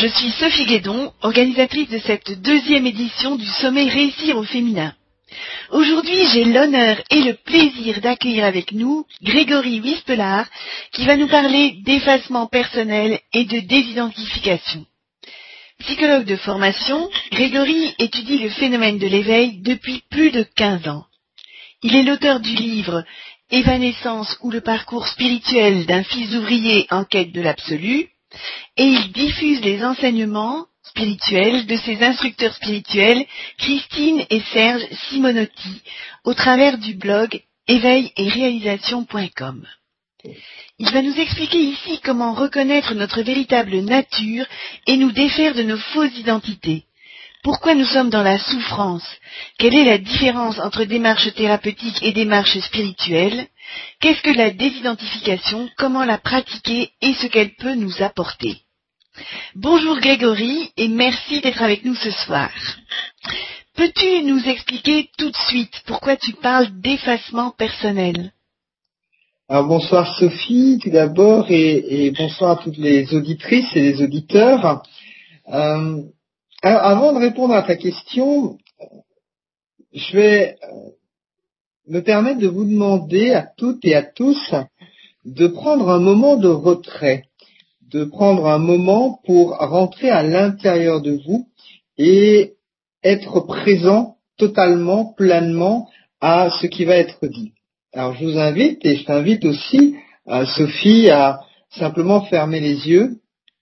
je suis Sophie Guédon, organisatrice de cette deuxième édition du sommet Réussir au féminin. Aujourd'hui, j'ai l'honneur et le plaisir d'accueillir avec nous Grégory Wispelard, qui va nous parler d'effacement personnel et de désidentification. Psychologue de formation, Grégory étudie le phénomène de l'éveil depuis plus de 15 ans. Il est l'auteur du livre « Évanescence ou le parcours spirituel d'un fils d'ouvrier en quête de l'absolu » et il diffuse les enseignements spirituels de ses instructeurs spirituels Christine et Serge Simonotti au travers du blog éveil-et-réalisation.com. Il va nous expliquer ici comment reconnaître notre véritable nature et nous défaire de nos fausses identités. Pourquoi nous sommes dans la souffrance? Quelle est la différence entre démarche thérapeutique et démarche spirituelle? Qu'est-ce que la désidentification? Comment la pratiquer et ce qu'elle peut nous apporter? Bonjour Grégory et merci d'être avec nous ce soir. Peux-tu nous expliquer tout de suite pourquoi tu parles d'effacement personnel? Alors bonsoir Sophie tout d'abord et bonsoir à toutes les auditrices et les auditeurs. Alors, avant de répondre à ta question, je vais me permettre de vous demander à toutes et à tous de prendre un moment de retrait, de prendre un moment pour rentrer à l'intérieur de vous et être présent totalement, pleinement à ce qui va être dit. Alors, je vous invite et je t'invite aussi, Sophie, à simplement fermer les yeux.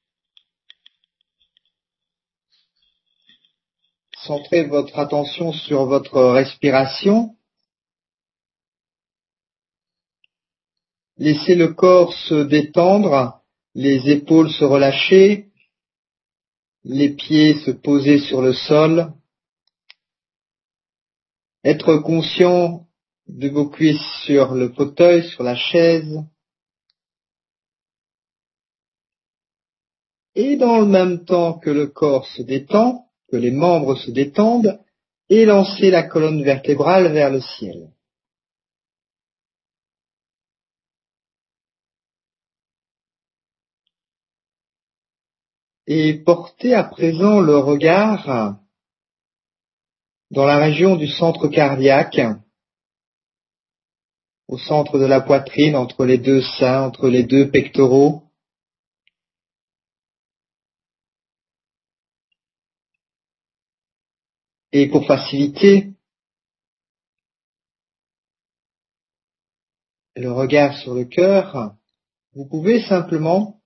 Centrez votre attention sur votre respiration. Laissez le corps se détendre, les épaules se relâcher, les pieds se poser sur le sol. Être conscient de vos cuisses sur le fauteuil, sur la chaise. Et dans le même temps que le corps se détend, que les membres se détendent, élancez la colonne vertébrale vers le ciel. Et portez à présent le regard dans la région du centre cardiaque, au centre de la poitrine, entre les deux seins, entre les deux pectoraux. Et pour faciliter le regard sur le cœur, vous pouvez simplement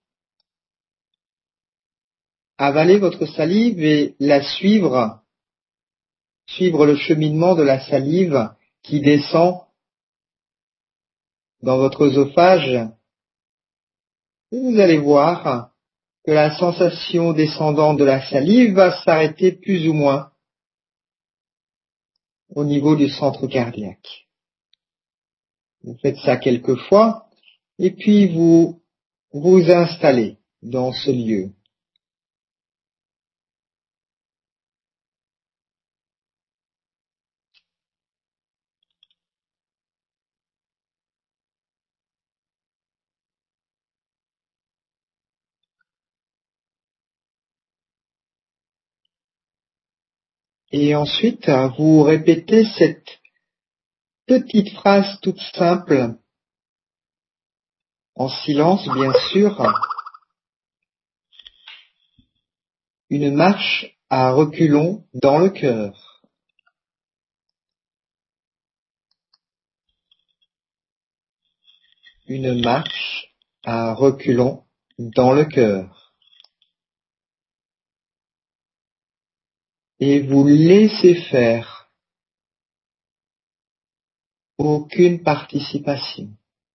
avaler votre salive et la suivre le cheminement de la salive qui descend dans votre œsophage. Et vous allez voir que la sensation descendante de la salive va s'arrêter plus ou moins au niveau du centre cardiaque. Vous faites ça quelques fois et puis vous vous installez dans ce lieu. Et ensuite, vous répétez cette petite phrase toute simple, en silence bien sûr. Une marche à reculons dans le cœur. Une marche à reculons dans le cœur. Et vous laissez faire. Aucune participation.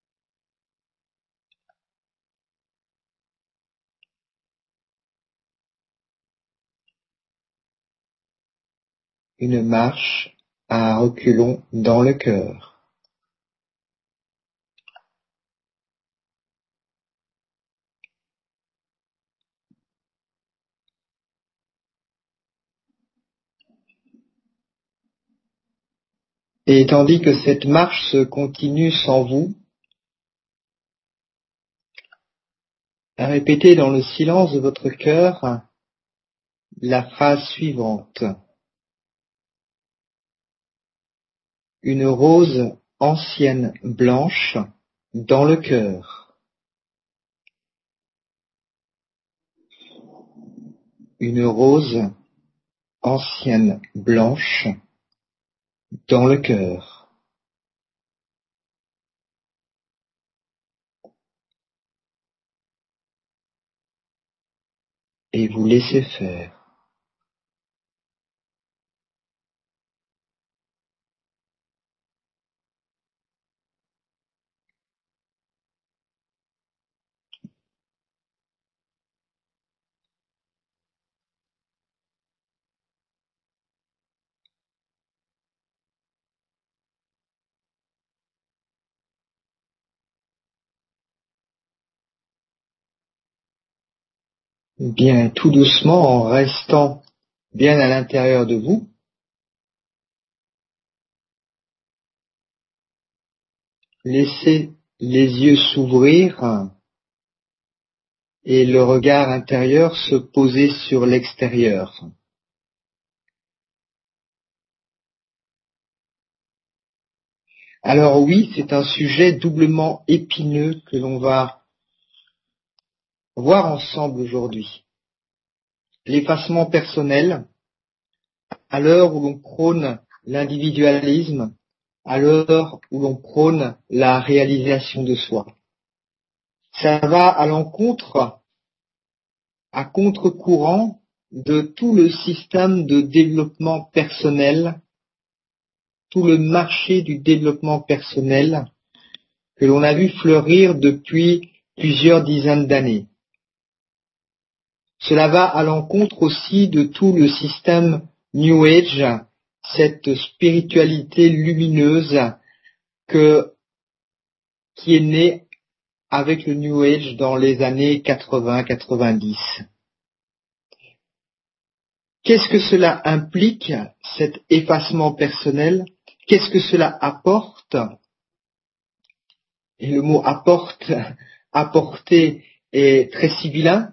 Une marche à reculons dans le cœur. Et tandis que cette marche se continue sans vous, répétez dans le silence de votre cœur la phrase suivante. Une rose ancienne blanche dans le cœur. Une rose ancienne blanche dans le cœur. Et vous laissez faire. Bien, tout doucement, en restant bien à l'intérieur de vous, laissez les yeux s'ouvrir et le regard intérieur se poser sur l'extérieur. Alors oui, c'est un sujet doublement épineux que l'on va voir ensemble aujourd'hui. L'effacement personnel, à l'heure où l'on prône l'individualisme, à l'heure où l'on prône la réalisation de soi. Ça va à l'encontre, à contre-courant de tout le système de développement personnel, tout le marché du développement personnel que l'on a vu fleurir depuis plusieurs dizaines d'années. Cela va à l'encontre aussi de tout le système New Age, cette spiritualité lumineuse qui est née avec le New Age dans les années 80-90. Qu'est-ce que cela implique, cet effacement personnel? Qu'est-ce que cela apporte? Et le mot apporte, apporter est très sibyllin.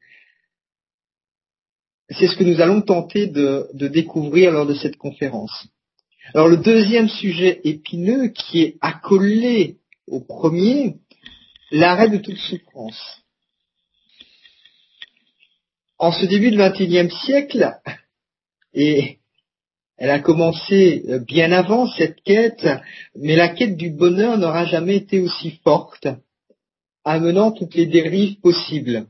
C'est ce que nous allons tenter de découvrir lors de cette conférence. Alors le deuxième sujet épineux qui est accolé au premier, l'arrêt de toute souffrance. En ce début du XXIe siècle, et elle a commencé bien avant cette quête, mais la quête du bonheur n'aura jamais été aussi forte, amenant toutes les dérives possibles.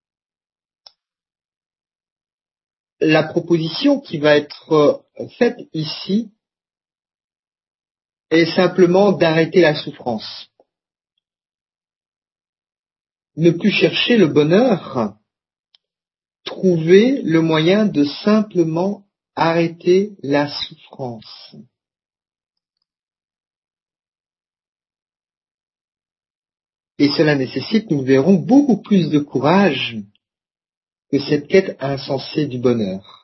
La proposition qui va être faite ici est simplement d'arrêter la souffrance. Ne plus chercher le bonheur, trouver le moyen de simplement arrêter la souffrance. Et cela nécessite, nous verrons, beaucoup plus de courage que cette quête insensée du bonheur.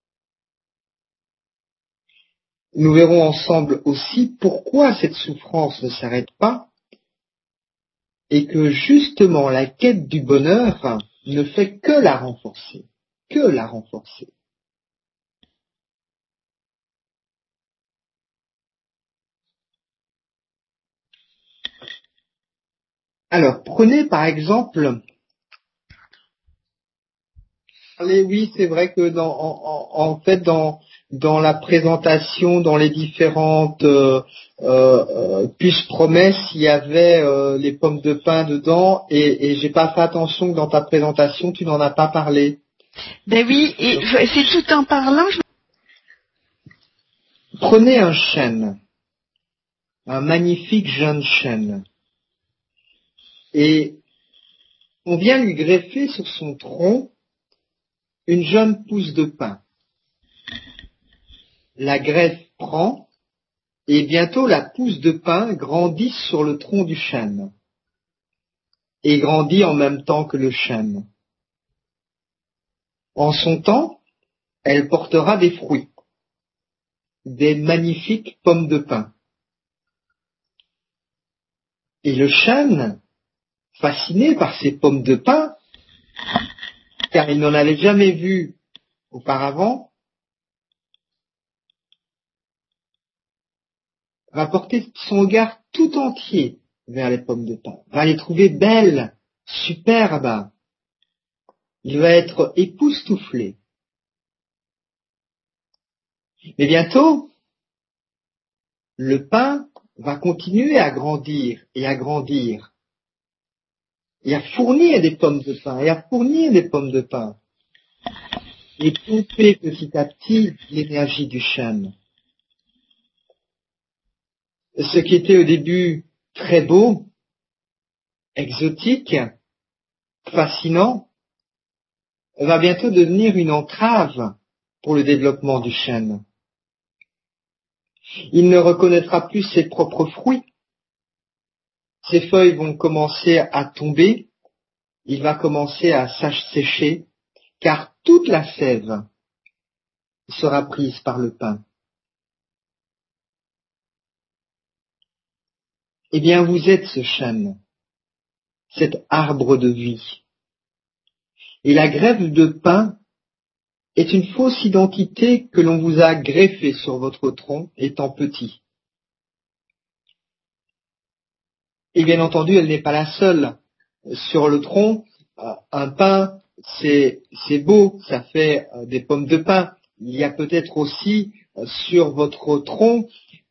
Nous verrons ensemble aussi pourquoi cette souffrance ne s'arrête pas et que justement la quête du bonheur ne fait que la renforcer, que la renforcer. Alors, prenez par exemple, oui, c'est vrai que en fait, dans la présentation, dans les différentes puces promesses, il y avait les pommes de pin dedans, et j'ai pas fait attention que dans ta présentation, tu n'en as pas parlé. Ben oui, et c'est tout en parlant. Prenez un chêne, un magnifique jeune chêne, et on vient lui greffer sur son tronc une jeune pousse de pin. La greffe prend, et bientôt la pousse de pin grandit sur le tronc du chêne, et grandit en même temps que le chêne. En son temps, elle portera des fruits, des magnifiques pommes de pin. Et le chêne, fasciné par ces pommes de pin, car il n'en avait jamais vu auparavant, va porter son regard tout entier vers les pommes de pin, va les trouver belles, superbes. Il va être époustouflé. Mais bientôt, le pin va continuer à grandir et à grandir, et à fournir des pommes de pin, et à fournir des pommes de pin, et pomper petit à petit l'énergie du chêne. Ce qui était au début très beau, exotique, fascinant, va bientôt devenir une entrave pour le développement du chêne. Il ne reconnaîtra plus ses propres fruits, ses feuilles vont commencer à tomber, il va commencer à s'assécher, car toute la sève sera prise par le pin. Eh bien, vous êtes ce chêne, cet arbre de vie. Et la grève de pin est une fausse identité que l'on vous a greffée sur votre tronc étant petit. Et bien entendu, elle n'est pas la seule. Sur le tronc, un pin, c'est beau, ça fait des pommes de pin. Il y a peut-être aussi sur votre tronc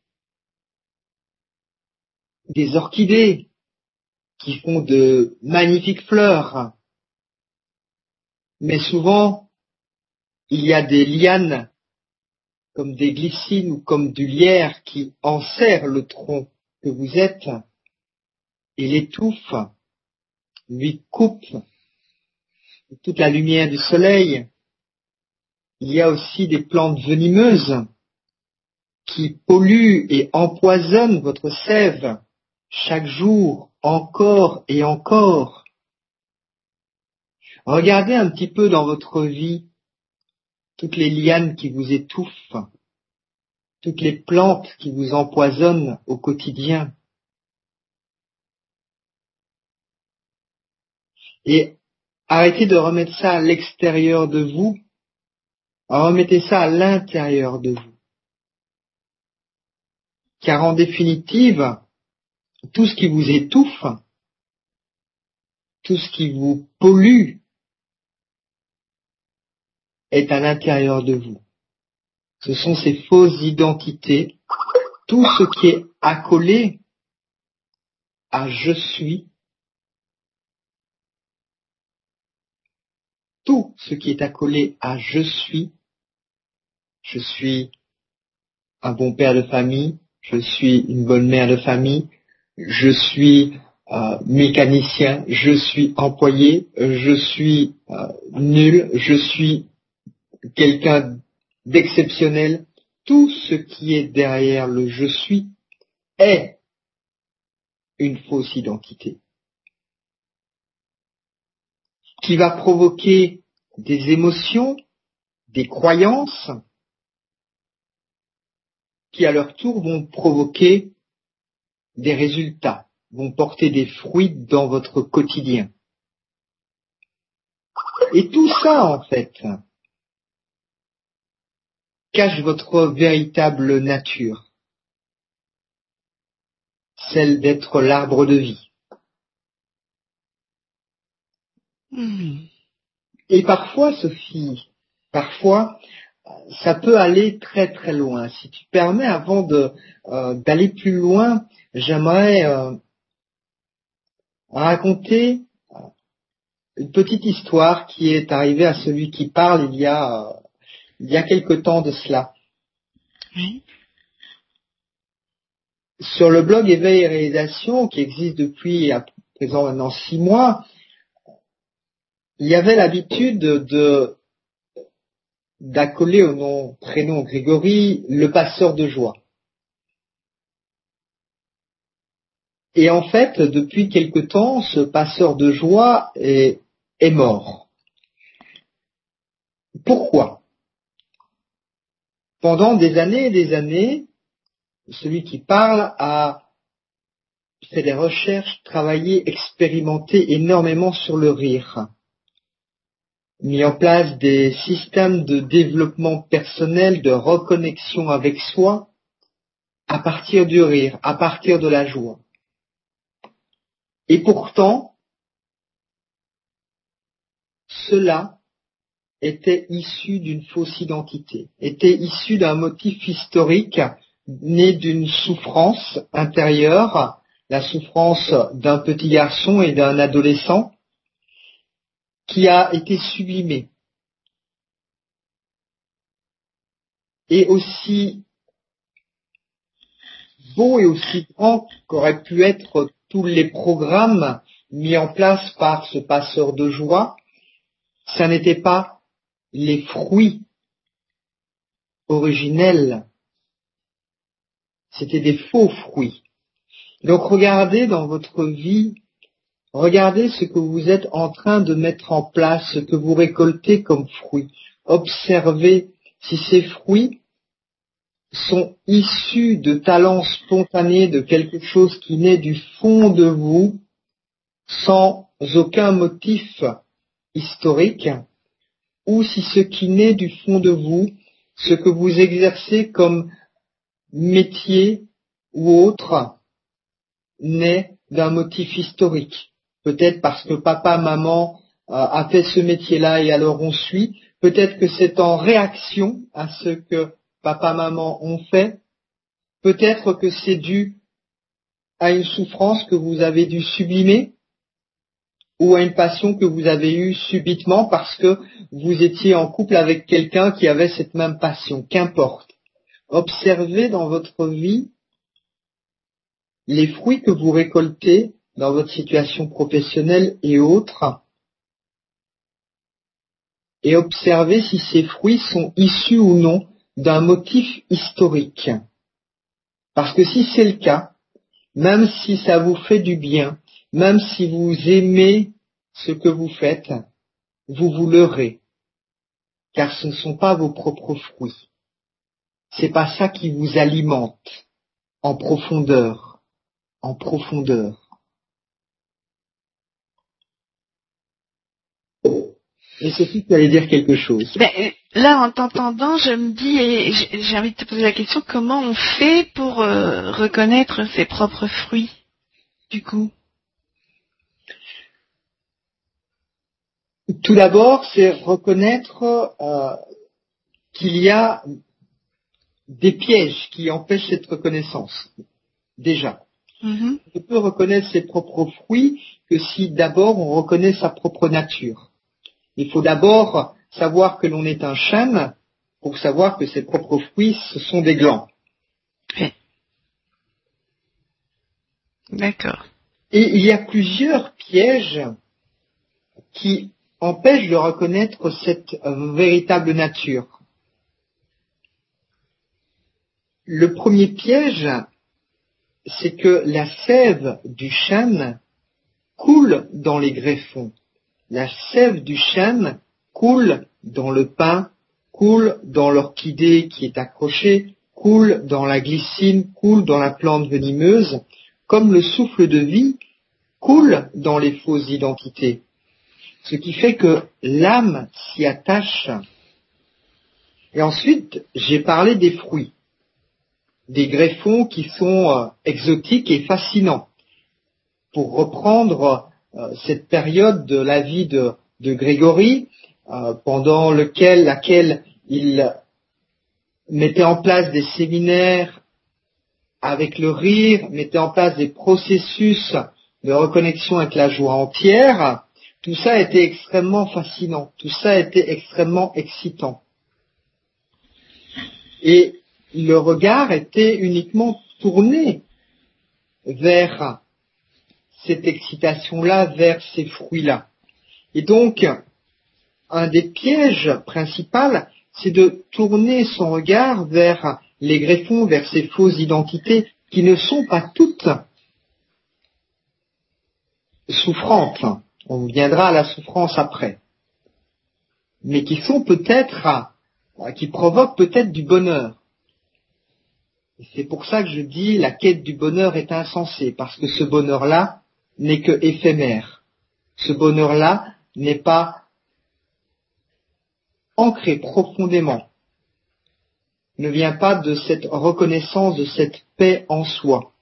des orchidées qui font de magnifiques fleurs. Mais souvent, il y a des lianes, comme des glycines ou comme du lierre qui enserrent le tronc que vous êtes et l'étouffe, lui coupe toute la lumière du soleil. Il y a aussi des plantes venimeuses qui polluent et empoisonnent votre sève chaque jour, encore et encore. Regardez un petit peu dans votre vie toutes les lianes qui vous étouffent, toutes les plantes qui vous empoisonnent au quotidien. Et arrêtez de remettre ça à l'extérieur de vous, remettez ça à l'intérieur de vous. Car en définitive, tout ce qui vous étouffe, tout ce qui vous pollue, est à l'intérieur de vous. Ce sont ces fausses identités, tout ce qui est accolé à je suis, tout ce qui est accolé à je suis un bon père de famille, je suis une bonne mère de famille, je suis mécanicien, je suis employé, je suis nul, je suis quelqu'un d'exceptionnel. Tout ce qui est derrière le je suis est une fausse identité qui va provoquer des émotions, des croyances qui à leur tour vont provoquer des résultats, vont porter des fruits dans votre quotidien. Et tout ça, en fait, cache votre véritable nature, celle d'être l'arbre de vie. Et parfois, Sophie, ça peut aller très très loin. Si tu permets, avant d'aller plus loin, j'aimerais raconter une petite histoire qui est arrivée à celui qui parle il y a quelque temps de cela. Oui. Sur le blog Éveil et Réalisation, qui existe depuis à présent maintenant 6 mois, il y avait l'habitude d'accoler au prénom Grégory le passeur de joie. Et en fait, depuis quelque temps, ce passeur de joie est mort. Pourquoi? Pendant des années et des années, celui qui parle a fait des recherches, travaillé, expérimenté énormément sur le rire. mis en place des systèmes de développement personnel, de reconnexion avec soi, à partir du rire, à partir de la joie. Et pourtant, cela était issu d'une fausse identité, était issu d'un motif historique né d'une souffrance intérieure, la souffrance d'un petit garçon et d'un adolescent qui a été sublimée. Et aussi beau et aussi grand qu'auraient pu être tous les programmes mis en place par ce passeur de joie, ça n'était pas les fruits originels, c'était des faux fruits. Donc regardez dans votre vie, regardez ce que vous êtes en train de mettre en place, ce que vous récoltez comme fruits. Observez si ces fruits sont issus de talents spontanés, de quelque chose qui naît du fond de vous, sans aucun motif historique, ou si ce qui naît du fond de vous, ce que vous exercez comme métier ou autre, naît d'un motif historique. Peut-être parce que papa, maman a fait ce métier-là et alors on suit. Peut-être que c'est en réaction à ce que papa, maman ont fait. Peut-être que c'est dû à une souffrance que vous avez dû sublimer ou à une passion que vous avez eue subitement parce que vous étiez en couple avec quelqu'un qui avait cette même passion. Qu'importe. Observez dans votre vie les fruits que vous récoltez dans votre situation professionnelle et autres, et observez si ces fruits sont issus ou non d'un motif historique. Parce que si c'est le cas, même si ça vous fait du bien, même si vous aimez ce que vous faites, vous vous leurrez, car ce ne sont pas vos propres fruits. C'est pas ça qui vous alimente en profondeur, en profondeur. Et Sophie, tu allais dire quelque chose. Là, en t'entendant, je me dis, et j'ai envie de te poser la question, comment on fait pour reconnaître ses propres fruits, du coup? Tout d'abord, c'est reconnaître qu'il y a des pièges qui empêchent cette reconnaissance, déjà. Mm-hmm. On ne peut reconnaître ses propres fruits que si d'abord on reconnaît sa propre nature. Il faut d'abord savoir que l'on est un chêne pour savoir que ses propres fruits, ce sont des glands. Oui. D'accord. Et il y a plusieurs pièges qui empêchent de reconnaître cette véritable nature. Le premier piège, c'est que la sève du chêne coule dans les greffons. La sève du chêne coule dans le pain, coule dans l'orchidée qui est accrochée, coule dans la glycine, coule dans la plante venimeuse, comme le souffle de vie coule dans les fausses identités. Ce qui fait que l'âme s'y attache. Et ensuite, j'ai parlé des fruits, des greffons qui sont exotiques et fascinants. Pour reprendre cette période de la vie de Grégory, pendant laquelle il mettait en place des séminaires avec le rire, mettait en place des processus de reconnexion avec la joie entière, tout ça était extrêmement fascinant, tout ça était extrêmement excitant. Et le regard était uniquement tourné vers cette excitation-là, vers ces fruits-là. Et donc, un des pièges principaux, c'est de tourner son regard vers les greffons, vers ces fausses identités qui ne sont pas toutes souffrantes. On viendra à la souffrance après. Mais qui sont peut-être, qui provoquent peut-être du bonheur. Et c'est pour ça que je dis la quête du bonheur est insensée, parce que ce bonheur-là n'est que éphémère. Ce bonheur-là n'est pas ancré profondément, ne vient pas de cette reconnaissance, de cette paix en soi.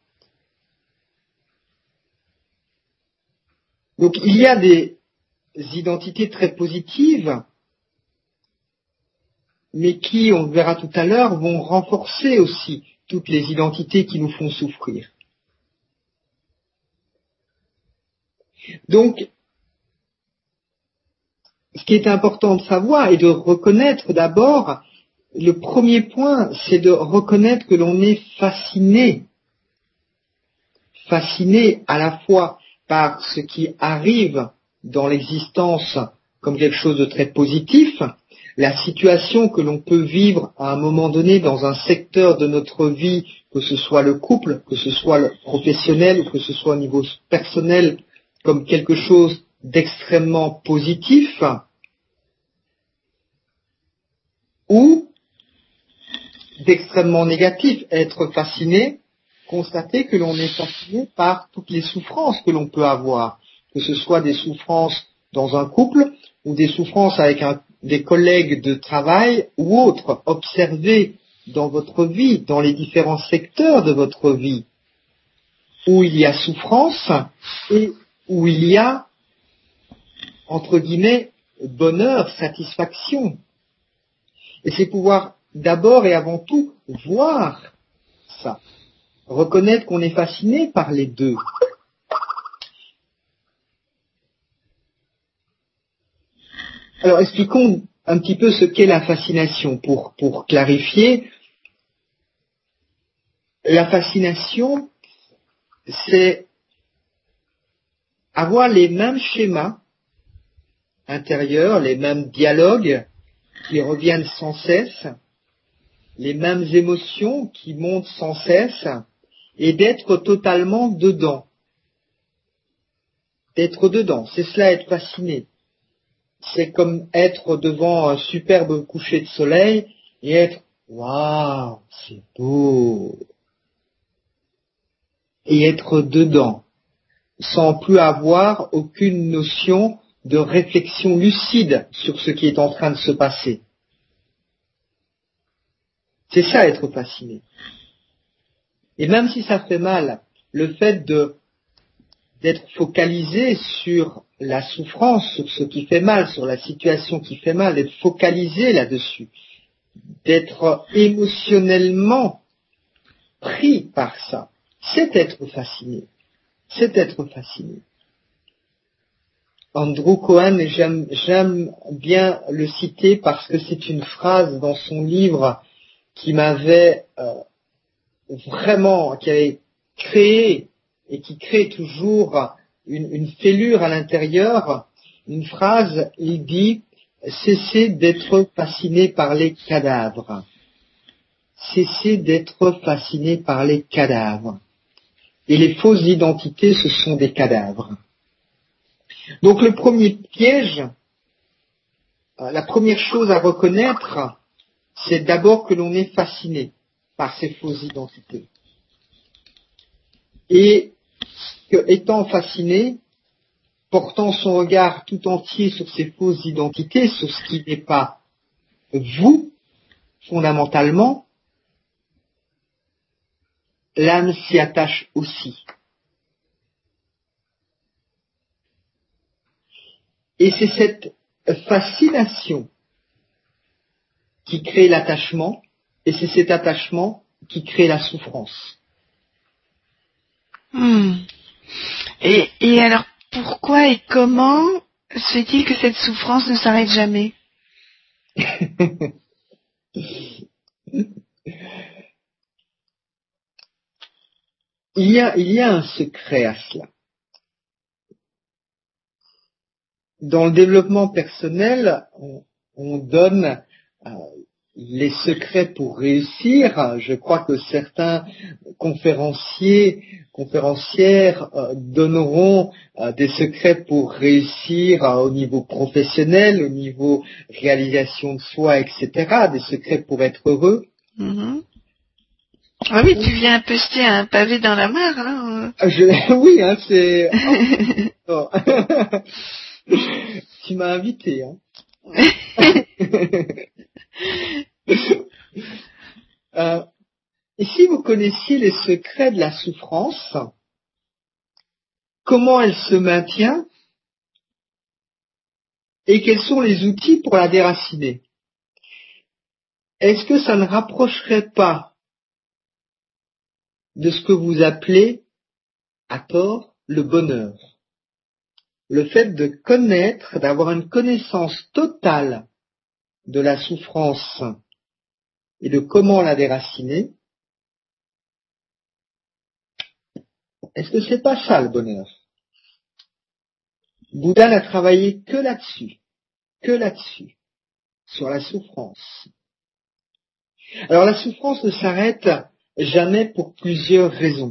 Donc il y a des identités très positives, mais qui, on le verra tout à l'heure, vont renforcer aussi toutes les identités qui nous font souffrir. Donc, ce qui est important de savoir et de reconnaître d'abord, le premier point, c'est de reconnaître que l'on est fasciné à la fois par ce qui arrive dans l'existence comme quelque chose de très positif, la situation que l'on peut vivre à un moment donné dans un secteur de notre vie, que ce soit le couple, que ce soit le professionnel ou que ce soit au niveau personnel, comme quelque chose d'extrêmement positif, ou d'extrêmement négatif, être fasciné, constater que l'on est fasciné par toutes les souffrances que l'on peut avoir, que ce soit des souffrances dans un couple ou des souffrances avec des collègues de travail ou autres, observées dans votre vie, dans les différents secteurs de votre vie, où il y a souffrance et où il y a, entre guillemets, bonheur, satisfaction. Et c'est pouvoir d'abord et avant tout voir ça, reconnaître qu'on est fasciné par les deux. Alors expliquons un petit peu ce qu'est la fascination pour clarifier. La fascination, c'est avoir les mêmes schémas intérieurs, les mêmes dialogues qui reviennent sans cesse, les mêmes émotions qui montent sans cesse, et d'être totalement dedans. D'être dedans, c'est cela être fasciné. C'est comme être devant un superbe coucher de soleil et être « Waouh, c'est beau !» et être dedans, sans plus avoir aucune notion de réflexion lucide sur ce qui est en train de se passer. C'est ça être fasciné. Et même si ça fait mal, le fait d'être focalisé sur la souffrance, sur ce qui fait mal, sur la situation qui fait mal, d'être focalisé là-dessus, d'être émotionnellement pris par ça, c'est être fasciné. C'est être fasciné. Andrew Cohen, j'aime bien le citer parce que c'est une phrase dans son livre qui m'avait vraiment, qui avait créé et qui crée toujours une fêlure à l'intérieur. Une phrase, il dit « Cessez d'être fasciné par les cadavres. Cessez d'être fasciné par les cadavres. » Et les fausses identités, ce sont des cadavres. Donc le premier piège, la première chose à reconnaître, c'est d'abord que l'on est fasciné par ces fausses identités. Et que, étant fasciné, portant son regard tout entier sur ces fausses identités, sur ce qui n'est pas vous, fondamentalement, l'âme s'y attache aussi. Et c'est cette fascination qui crée l'attachement, et c'est cet attachement qui crée la souffrance. Et alors, pourquoi et comment se fait-il que cette souffrance ne s'arrête jamais? Il y a un secret à cela. Dans le développement personnel, on donne les secrets pour réussir. Je crois que certains conférencières donneront des secrets pour réussir au niveau professionnel, au niveau réalisation de soi, etc. Des secrets pour être heureux. Mm-hmm. Ah oui, tu viens un peu jeter un pavé dans la mare, hein. Oui, hein, c'est... Oh. Tu m'as invité, hein. Et si vous connaissiez les secrets de la souffrance, comment elle se maintient et quels sont les outils pour la déraciner, est-ce que ça ne rapprocherait pas de ce que vous appelez, à tort, le bonheur? Le fait de connaître, d'avoir une connaissance totale de la souffrance et de comment la déraciner, est-ce que c'est pas ça le bonheur? Bouddha n'a travaillé que là-dessus, sur la souffrance. Alors la souffrance ne s'arrête jamais pour plusieurs raisons.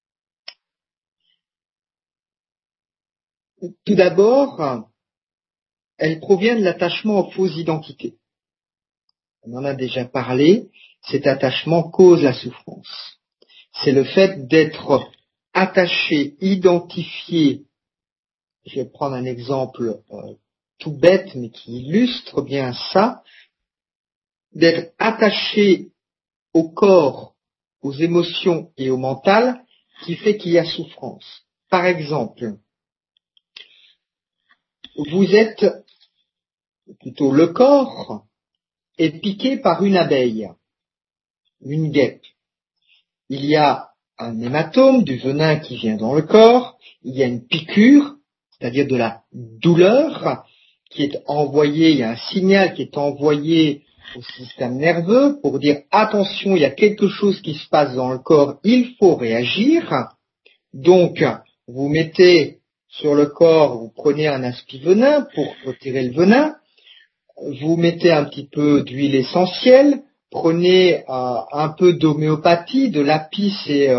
Tout d'abord, elle provient de l'attachement aux fausses identités. On en a déjà parlé, cet attachement cause la souffrance. C'est le fait d'être attaché, identifié. Je vais prendre un exemple tout bête, mais qui illustre bien ça, d'être attaché au corps, aux émotions et au mental, qui fait qu'il y a souffrance. Par exemple, vous êtes, plutôt le corps, est piqué par une abeille, une guêpe. Il y a un hématome, du venin qui vient dans le corps, il y a une piqûre, c'est-à-dire de la douleur, qui est envoyée, il y a un signal qui est envoyé au système nerveux pour dire attention, il y a quelque chose qui se passe dans le corps, il faut réagir. Donc, vous mettez sur le corps, vous prenez un aspi-venin pour retirer le venin, vous mettez un petit peu d'huile essentielle, prenez un peu d'homéopathie, de l'apis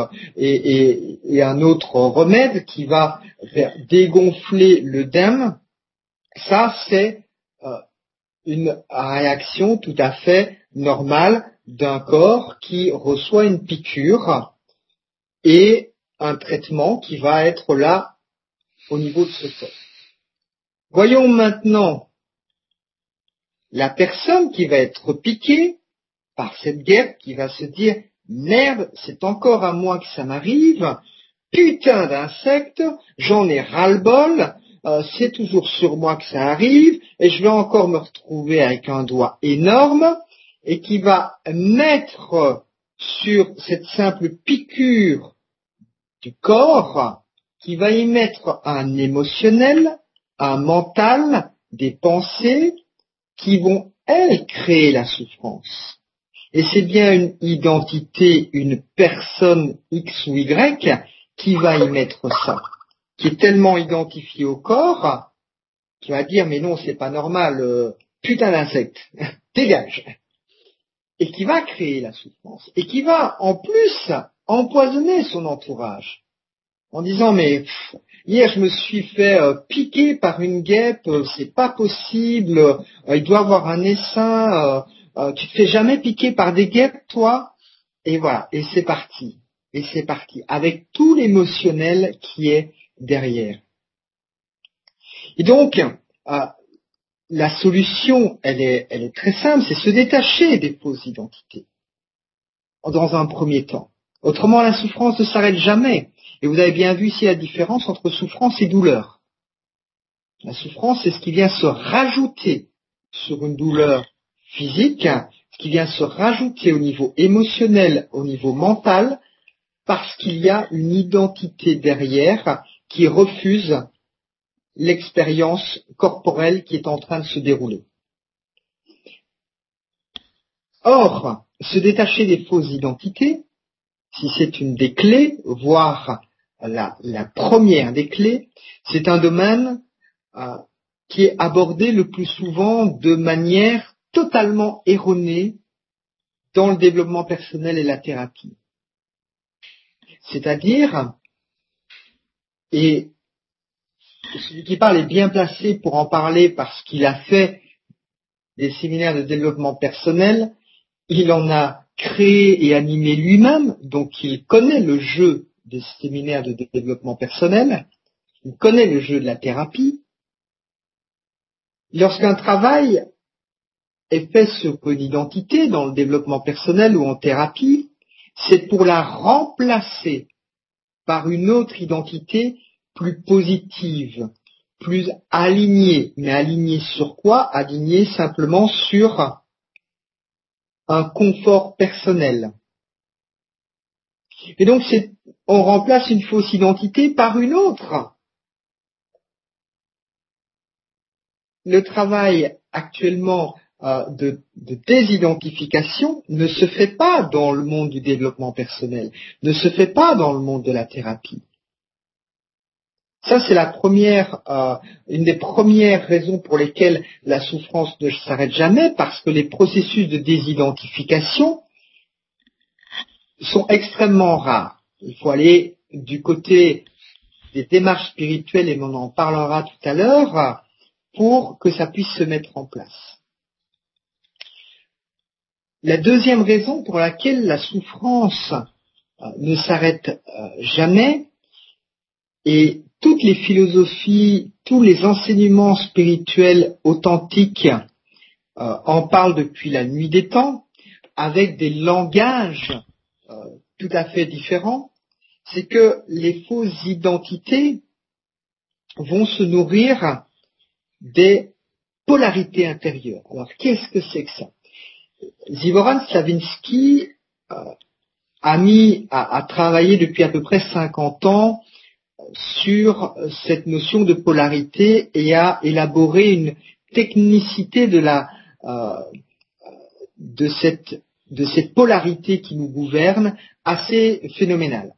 et un autre remède qui va faire dégonfler l'œdème. Ça, c'est une réaction tout à fait normale d'un corps qui reçoit une piqûre et un traitement qui va être là au niveau de ce corps. Voyons maintenant la personne qui va être piquée par cette guêpe, qui va se dire « Merde, c'est encore à moi que ça m'arrive, putain d'insecte, j'en ai ras-le-bol, c'est toujours sur moi que ça arrive, et je vais encore me retrouver avec un doigt énorme, et qui va mettre sur cette simple piqûre du corps, qui va y mettre un émotionnel, un mental, des pensées, qui vont, elles, créer la souffrance. Et c'est bien une identité, une personne X ou Y qui va y mettre ça, qui est tellement identifiée au corps, qui va dire mais non, c'est pas normal, putain d'insecte, dégage. Et qui va créer la souffrance. Et qui va, en plus, empoisonner son entourage. En disant mais hier je me suis fait piquer par une guêpe, c'est pas possible, il doit avoir un essaim, tu te fais jamais piquer par des guêpes toi? Et voilà, et c'est parti, avec tout l'émotionnel qui est derrière. Et donc la solution, elle est très simple, c'est se détacher des fausses identités dans un premier temps. Autrement, la souffrance ne s'arrête jamais. Et vous avez bien vu ici la différence entre souffrance et douleur. La souffrance, c'est ce qui vient se rajouter sur une douleur physique, ce qui vient se rajouter au niveau émotionnel, au niveau mental, parce qu'il y a une identité derrière qui refuse l'expérience corporelle qui est en train de se dérouler. Or, se détacher des fausses identités, si c'est une des clés, voire la première des clés, c'est un domaine qui est abordé le plus souvent de manière totalement erronée dans le développement personnel et la thérapie. C'est-à-dire, et celui qui parle est bien placé pour en parler parce qu'il a fait des séminaires de développement personnel, il en a créé et animé lui-même, donc il connaît le jeu des séminaires de développement personnel, il connaît le jeu de la thérapie. Lorsqu'un travail est fait sur une identité dans le développement personnel ou en thérapie, c'est pour la remplacer par une autre identité plus positive, plus alignée. Mais alignée sur quoi? Alignée simplement sur un confort personnel. Et donc, on remplace une fausse identité par une autre. Le travail actuellement de désidentification ne se fait pas dans le monde du développement personnel, ne se fait pas dans le monde de la thérapie. Ça, c'est une des premières raisons pour lesquelles la souffrance ne s'arrête jamais, parce que les processus de désidentification sont extrêmement rares. Il faut aller du côté des démarches spirituelles, et on en parlera tout à l'heure, pour que ça puisse se mettre en place. La deuxième raison pour laquelle la souffrance ne s'arrête jamais, et toutes les philosophies, tous les enseignements spirituels authentiques en parlent depuis la nuit des temps, avec des langages tout à fait différents, c'est que les fausses identités vont se nourrir des polarités intérieures. Alors, qu'est-ce que c'est que ça? Zhivoran Slavinsky a travaillé depuis à peu près 50 ans sur cette notion de polarité et a élaboré une technicité de cette polarité qui nous gouverne assez phénoménale.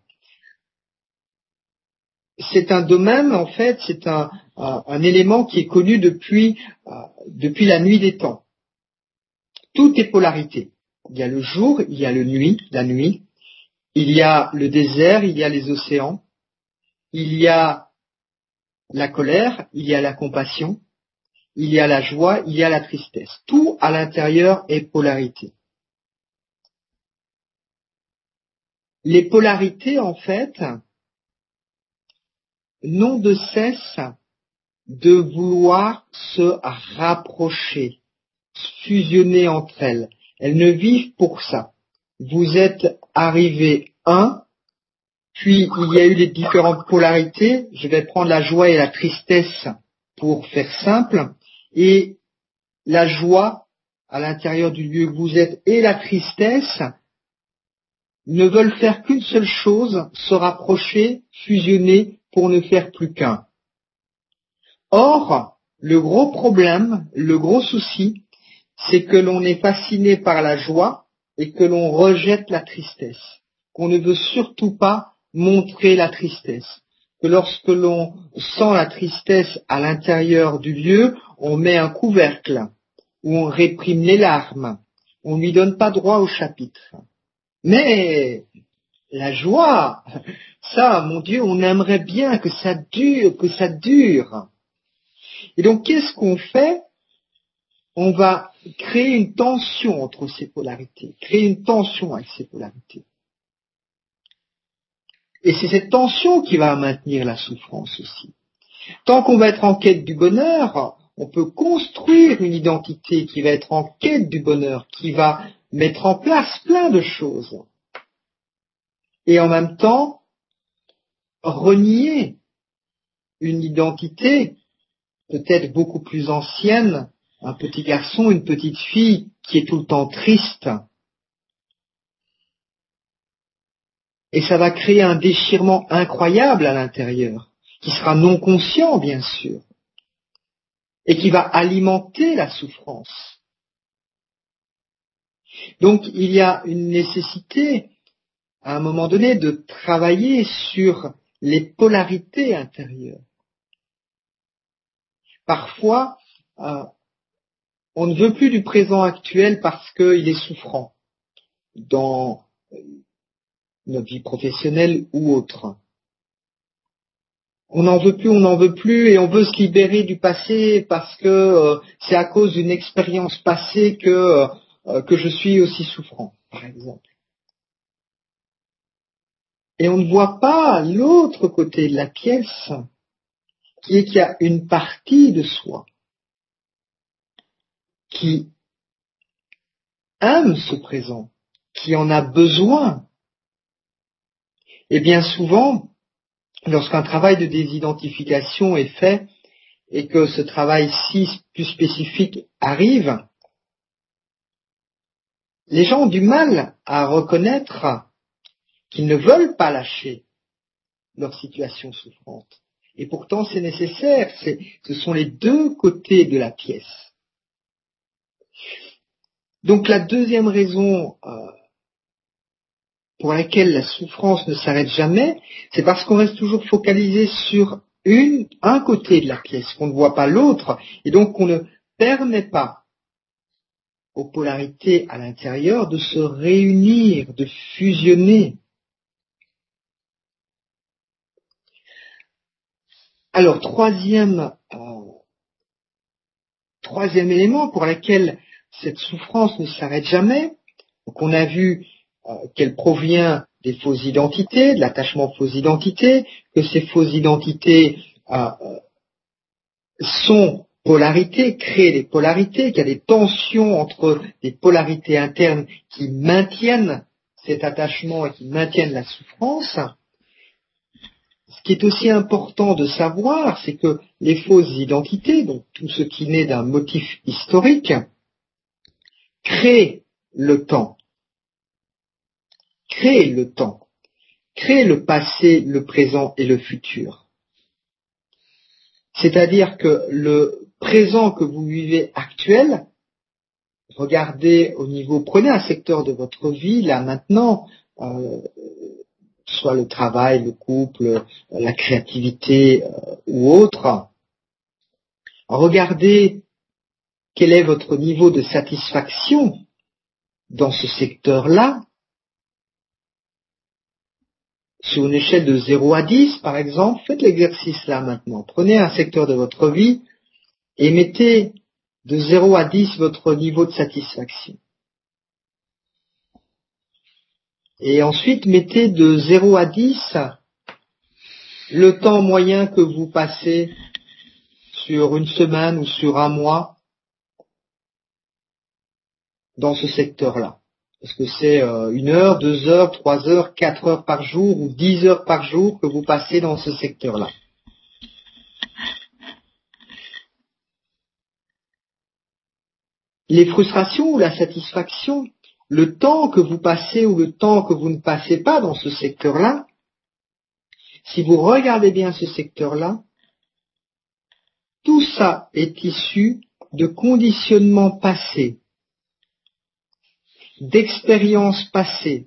C'est un domaine, en fait, c'est un élément qui est connu depuis la nuit des temps. Tout est polarité. Il y a le jour, il y a la nuit, il y a le désert, il y a les océans, il y a la colère, il y a la compassion, il y a la joie, il y a la tristesse. Tout à l'intérieur est polarité. Les polarités, en fait, n'ont de cesse de vouloir se rapprocher, fusionner entre elles. Elles ne vivent pour ça. Vous êtes arrivé un, puis il y a eu les différentes polarités. Je vais prendre la joie et la tristesse pour faire simple. Et la joie, à l'intérieur du lieu que vous êtes, et la tristesse ne veulent faire qu'une seule chose, se rapprocher, fusionner pour ne faire plus qu'un. Or, le gros problème, le gros souci, c'est que l'on est fasciné par la joie et que l'on rejette la tristesse, qu'on ne veut surtout pas montrer la tristesse, que lorsque l'on sent la tristesse à l'intérieur du lieu, on met un couvercle, ou on réprime les larmes, on ne lui donne pas droit au chapitre. Mais la joie, ça, mon Dieu, on aimerait bien que ça dure. Et donc, qu'est-ce qu'on fait? On va créer une tension entre ces polarités, créer une tension avec ces polarités. Et c'est cette tension qui va maintenir la souffrance aussi. Tant qu'on va être en quête du bonheur, on peut construire une identité qui va être en quête du bonheur, qui va mettre en place plein de choses. Et en même temps, renier une identité peut-être beaucoup plus ancienne, un petit garçon, une petite fille qui est tout le temps triste. Et ça va créer un déchirement incroyable à l'intérieur, qui sera non conscient, bien sûr, et qui va alimenter la souffrance. Donc, il y a une nécessité, à un moment donné, de travailler sur les polarités intérieures. Parfois, on ne veut plus du présent actuel parce qu'il est souffrant dans notre vie professionnelle ou autre. On n'en veut plus et on veut se libérer du passé parce que c'est à cause d'une expérience passée que je suis aussi souffrant, par exemple. Et on ne voit pas l'autre côté de la pièce, qui est qu'il y a une partie de soi qui aime ce présent, qui en a besoin. Et bien souvent, lorsqu'un travail de désidentification est fait et que ce travail-ci plus spécifique arrive, les gens ont du mal à reconnaître qu'ils ne veulent pas lâcher leur situation souffrante. Et pourtant, c'est nécessaire. Ce sont les deux côtés de la pièce. Donc la deuxième raison pour laquelle la souffrance ne s'arrête jamais, c'est parce qu'on reste toujours focalisé sur un côté de la pièce, qu'on ne voit pas l'autre, et donc qu'on ne permet pas aux polarités à l'intérieur de se réunir, de fusionner. Alors, troisième élément pour lequel cette souffrance ne s'arrête jamais, donc on a vu qu'elle provient des fausses identités, de l'attachement aux fausses identités, que ces fausses identités sont polarités, créent des polarités, qu'il y a des tensions entre des polarités internes qui maintiennent cet attachement et qui maintiennent la souffrance. Ce qui est aussi important de savoir, c'est que les fausses identités, donc tout ce qui naît d'un motif historique, créent le temps, créent le passé, le présent et le futur. C'est-à-dire que le présent que vous vivez actuel, regardez au niveau, prenez un secteur de votre vie, là maintenant, soit le travail, le couple, la créativité ou autre, regardez quel est votre niveau de satisfaction dans ce secteur-là, sur une échelle de 0 à 10, par exemple, faites l'exercice là maintenant. Prenez un secteur de votre vie et mettez de 0 à 10 votre niveau de satisfaction. Et ensuite, mettez de 0 à 10 le temps moyen que vous passez sur une semaine ou sur un mois dans ce secteur-là. Est-ce que c'est 1 heure, 2 heures, 3 heures, 4 heures par jour ou 10 heures par jour que vous passez dans ce secteur-là? Les frustrations ou la satisfaction, le temps que vous passez ou le temps que vous ne passez pas dans ce secteur-là, si vous regardez bien ce secteur-là, tout ça est issu de conditionnements passés, d'expériences passées.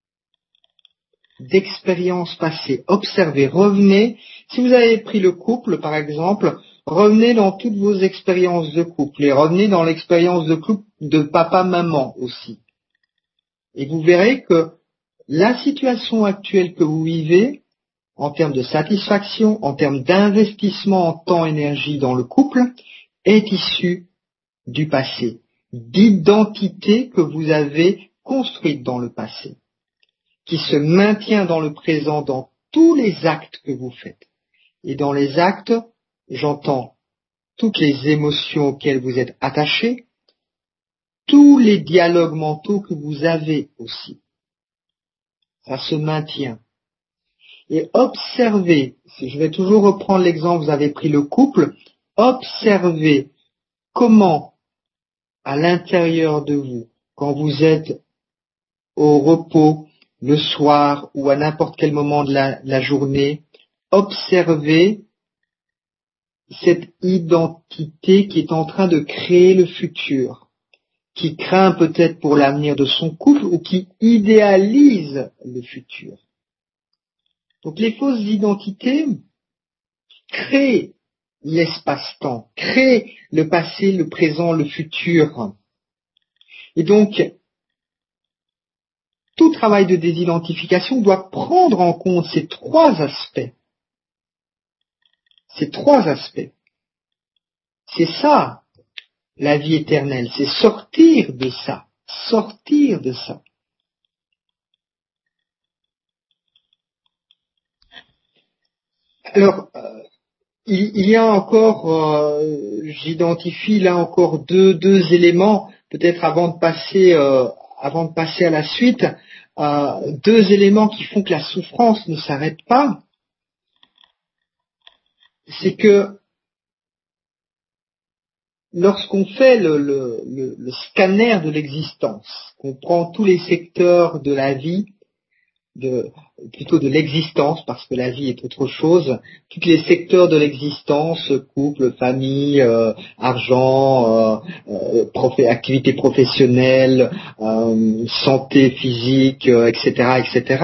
Observez, revenez. Si vous avez pris le couple, par exemple, revenez dans toutes vos expériences de couple et revenez dans l'expérience de couple de papa-maman aussi. Et vous verrez que la situation actuelle que vous vivez, en termes de satisfaction, en termes d'investissement en temps et énergie dans le couple, est issue du passé, d'identité que vous avez construite dans le passé, qui se maintient dans le présent dans tous les actes que vous faites. Et dans les actes, j'entends toutes les émotions auxquelles vous êtes attachés, tous les dialogues mentaux que vous avez aussi. Ça se maintient. Et observez, je vais toujours reprendre l'exemple, vous avez pris le couple, observez comment, à l'intérieur de vous, quand vous êtes au repos, le soir ou à n'importe quel moment de la journée, observez cette identité qui est en train de créer le futur, qui craint peut-être pour l'avenir de son couple ou qui idéalise le futur. Donc les fausses identités créent l'espace-temps, créent le passé, le présent, le futur. Et donc, tout travail de désidentification doit prendre en compte ces trois aspects. C'est ça, la vie éternelle, c'est sortir de ça. Alors, il y a encore, j'identifie là encore deux éléments peut-être avant de passer à la suite, deux éléments qui font que la souffrance ne s'arrête pas, c'est que lorsqu'on fait le scanner de l'existence, qu'on prend tous les secteurs de la vie, plutôt de l'existence, parce que la vie est autre chose, tous les secteurs de l'existence, couple, famille, argent, activité professionnelle, santé physique, etc., etc.,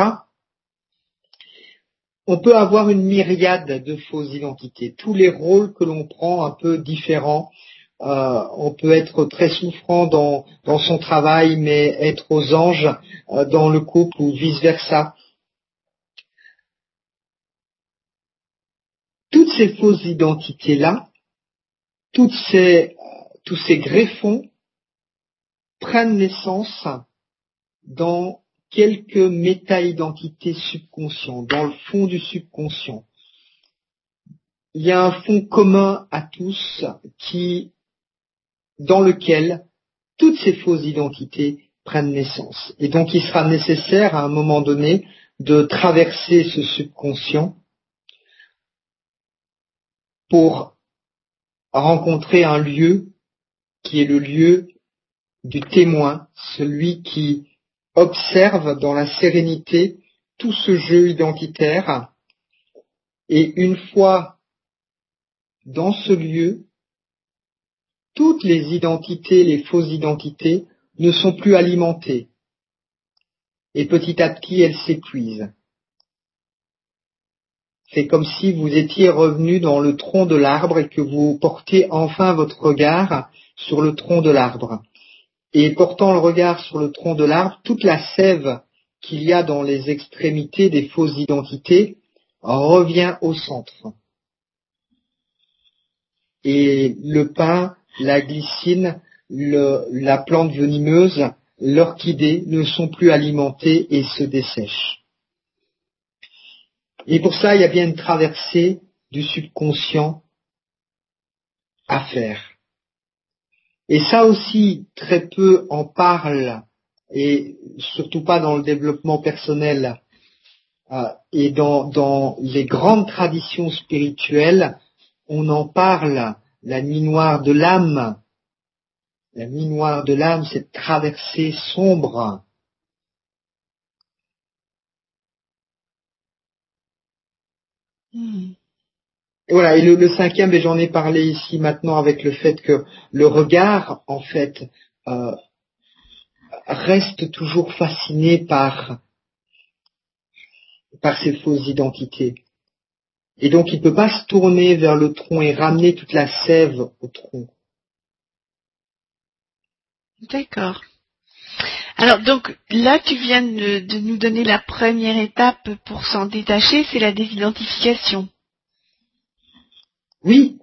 on peut avoir une myriade de fausses identités. Tous les rôles que l'on prend un peu différents. On peut être très souffrant dans son travail, mais être aux anges dans le couple ou vice-versa. Toutes ces fausses identités-là, tous ces greffons prennent naissance dans quelques méta-identités subconscientes, dans le fond du subconscient. Il y a un fond commun à tous dans lequel toutes ces fausses identités prennent naissance. Et donc il sera nécessaire à un moment donné de traverser ce subconscient pour rencontrer un lieu qui est le lieu du témoin, celui qui observe dans la sérénité tout ce jeu identitaire, et une fois dans ce lieu, toutes les identités, les fausses identités, ne sont plus alimentées, et petit à petit elles s'épuisent. C'est comme si vous étiez revenu dans le tronc de l'arbre et que vous portiez enfin votre regard sur le tronc de l'arbre. Et portant le regard sur le tronc de l'arbre, toute la sève qu'il y a dans les extrémités des fausses identités revient au centre. Et le pin, la glycine, la plante venimeuse, l'orchidée ne sont plus alimentés et se dessèchent. Et pour ça, il y a bien une traversée du subconscient à faire. Et ça aussi, très peu en parlent, et surtout pas dans le développement personnel. Et dans les grandes traditions spirituelles, on en parle, la nuit noire de l'âme. La nuit noire de l'âme, cette traversée sombre. Et voilà, et le cinquième, et j'en ai parlé ici maintenant avec le fait que le regard, en fait, reste toujours fasciné par ces fausses identités. Et donc il ne peut pas se tourner vers le tronc et ramener toute la sève au tronc. D'accord. Alors donc là tu viens de nous donner la première étape pour s'en détacher, c'est la désidentification. Oui.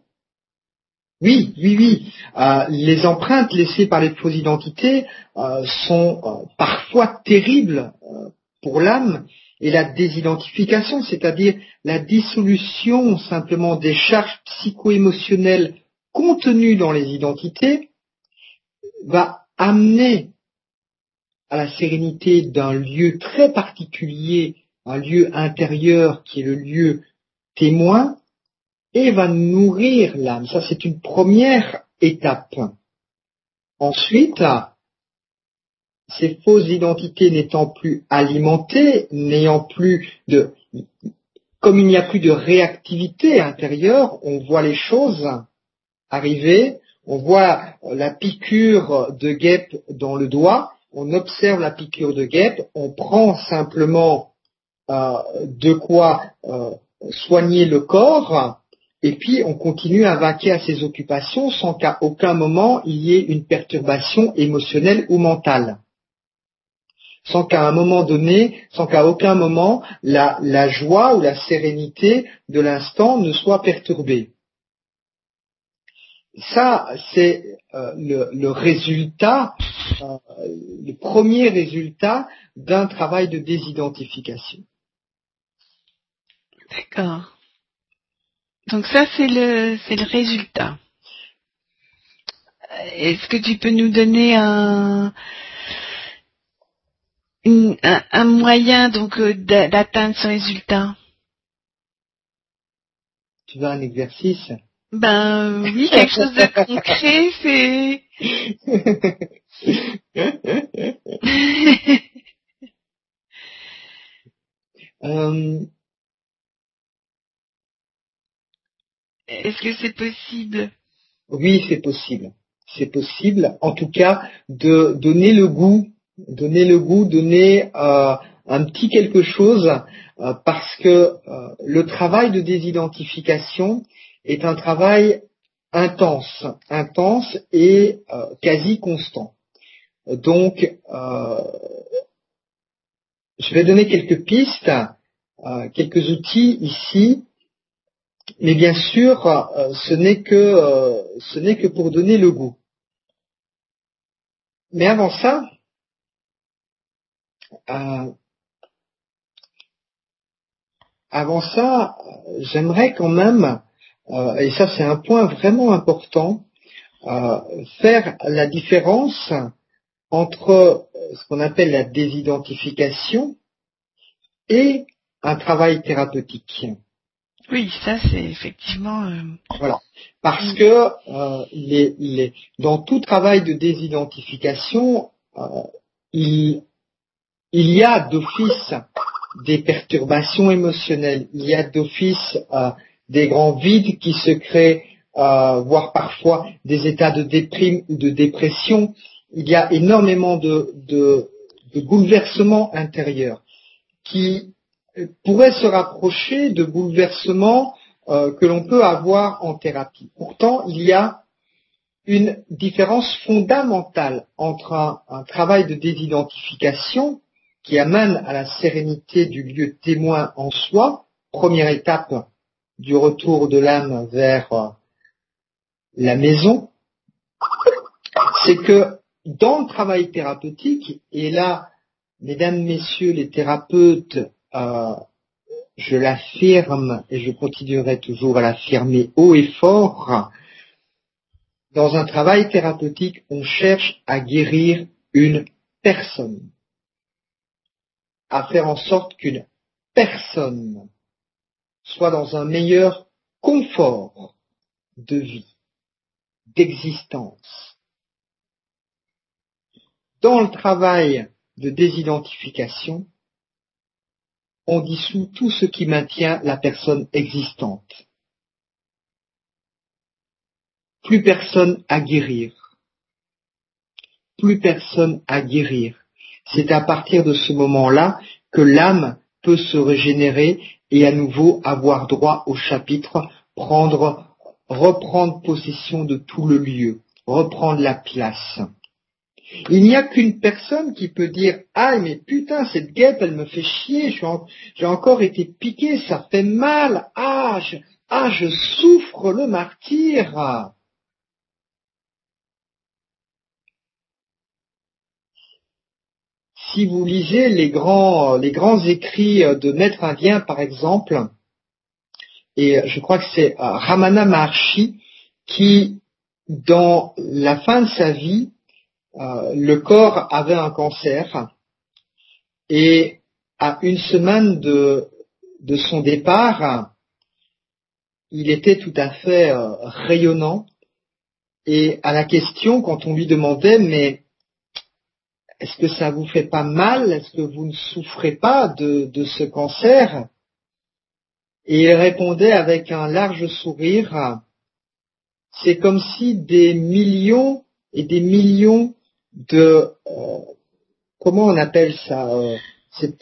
Les empreintes laissées par les fausses identités sont parfois terribles pour l'âme, et la désidentification, c'est-à-dire la dissolution simplement des charges psycho-émotionnelles contenues dans les identités, va amener à la sérénité d'un lieu très particulier, un lieu intérieur qui est le lieu témoin, et va nourrir l'âme. Ça, c'est une première étape. Ensuite, ces fausses identités n'étant plus alimentées, comme il n'y a plus de réactivité intérieure, on voit les choses arriver, on voit la piqûre de guêpe dans le doigt, on observe la piqûre de guêpe, on prend simplement de quoi soigner le corps, et puis on continue à vaquer à ses occupations sans qu'à aucun moment il y ait une perturbation émotionnelle ou mentale. Sans qu'à aucun moment la joie ou la sérénité de l'instant ne soit perturbée. Ça, c'est le résultat, le premier résultat d'un travail de désidentification. D'accord. Donc ça, c'est le résultat. est-ce que tu peux nous donner un moyen donc d'atteindre ce résultat? Tu veux un exercice? Ben oui, quelque chose de concret, c'est... Est-ce que c'est possible? Oui, c'est possible. C'est possible, en tout cas, de donner le goût, donner un petit quelque chose, parce que le travail de désidentification est un travail intense et quasi constant. Donc, je vais donner quelques pistes, quelques outils ici. Mais bien sûr, ce n'est que pour donner le goût. Mais avant ça, j'aimerais quand même, et ça c'est un point vraiment important, faire la différence entre ce qu'on appelle la désidentification et un travail thérapeutique. Oui, ça c'est effectivement... Voilà. Parce que dans tout travail de désidentification, il y a d'office des perturbations émotionnelles, il y a d'office des grands vides qui se créent, voire parfois des états de déprime ou de dépression. Il y a énormément de bouleversements intérieurs qui pourraient se rapprocher de bouleversements que l'on peut avoir en thérapie. Pourtant, il y a une différence fondamentale entre un travail de désidentification qui amène à la sérénité du lieu témoin en soi, première étape du retour de l'âme vers la maison, c'est que dans le travail thérapeutique, et là, mesdames, messieurs les thérapeutes, je l'affirme et je continuerai toujours à l'affirmer haut et fort, dans un travail thérapeutique, on cherche à guérir une personne, à faire en sorte qu'une personne soit dans un meilleur confort de vie, d'existence. Dans le travail de désidentification, on dissout tout ce qui maintient la personne existante. Plus personne à guérir. Plus personne à guérir. C'est à partir de ce moment-là que l'âme peut se régénérer et à nouveau avoir droit au chapitre, reprendre possession de tout le lieu, reprendre la place. Il n'y a qu'une personne qui peut dire « Ah, mais putain, cette guêpe, elle me fait chier, j'ai encore été piqué, ça fait mal, je souffre le martyre !» Si vous lisez les grands écrits de Maître Indien, par exemple, et je crois que c'est Ramana Maharshi qui, dans la fin de sa vie, le corps avait un cancer et à une semaine de son départ, il était tout à fait rayonnant et à la question, quand on lui demandait « Mais est-ce que ça vous fait pas mal? Est-ce que vous ne souffrez pas de ce cancer ?» Et il répondait avec un large sourire, c'est comme si des millions et des millions de, comment on appelle ça, ces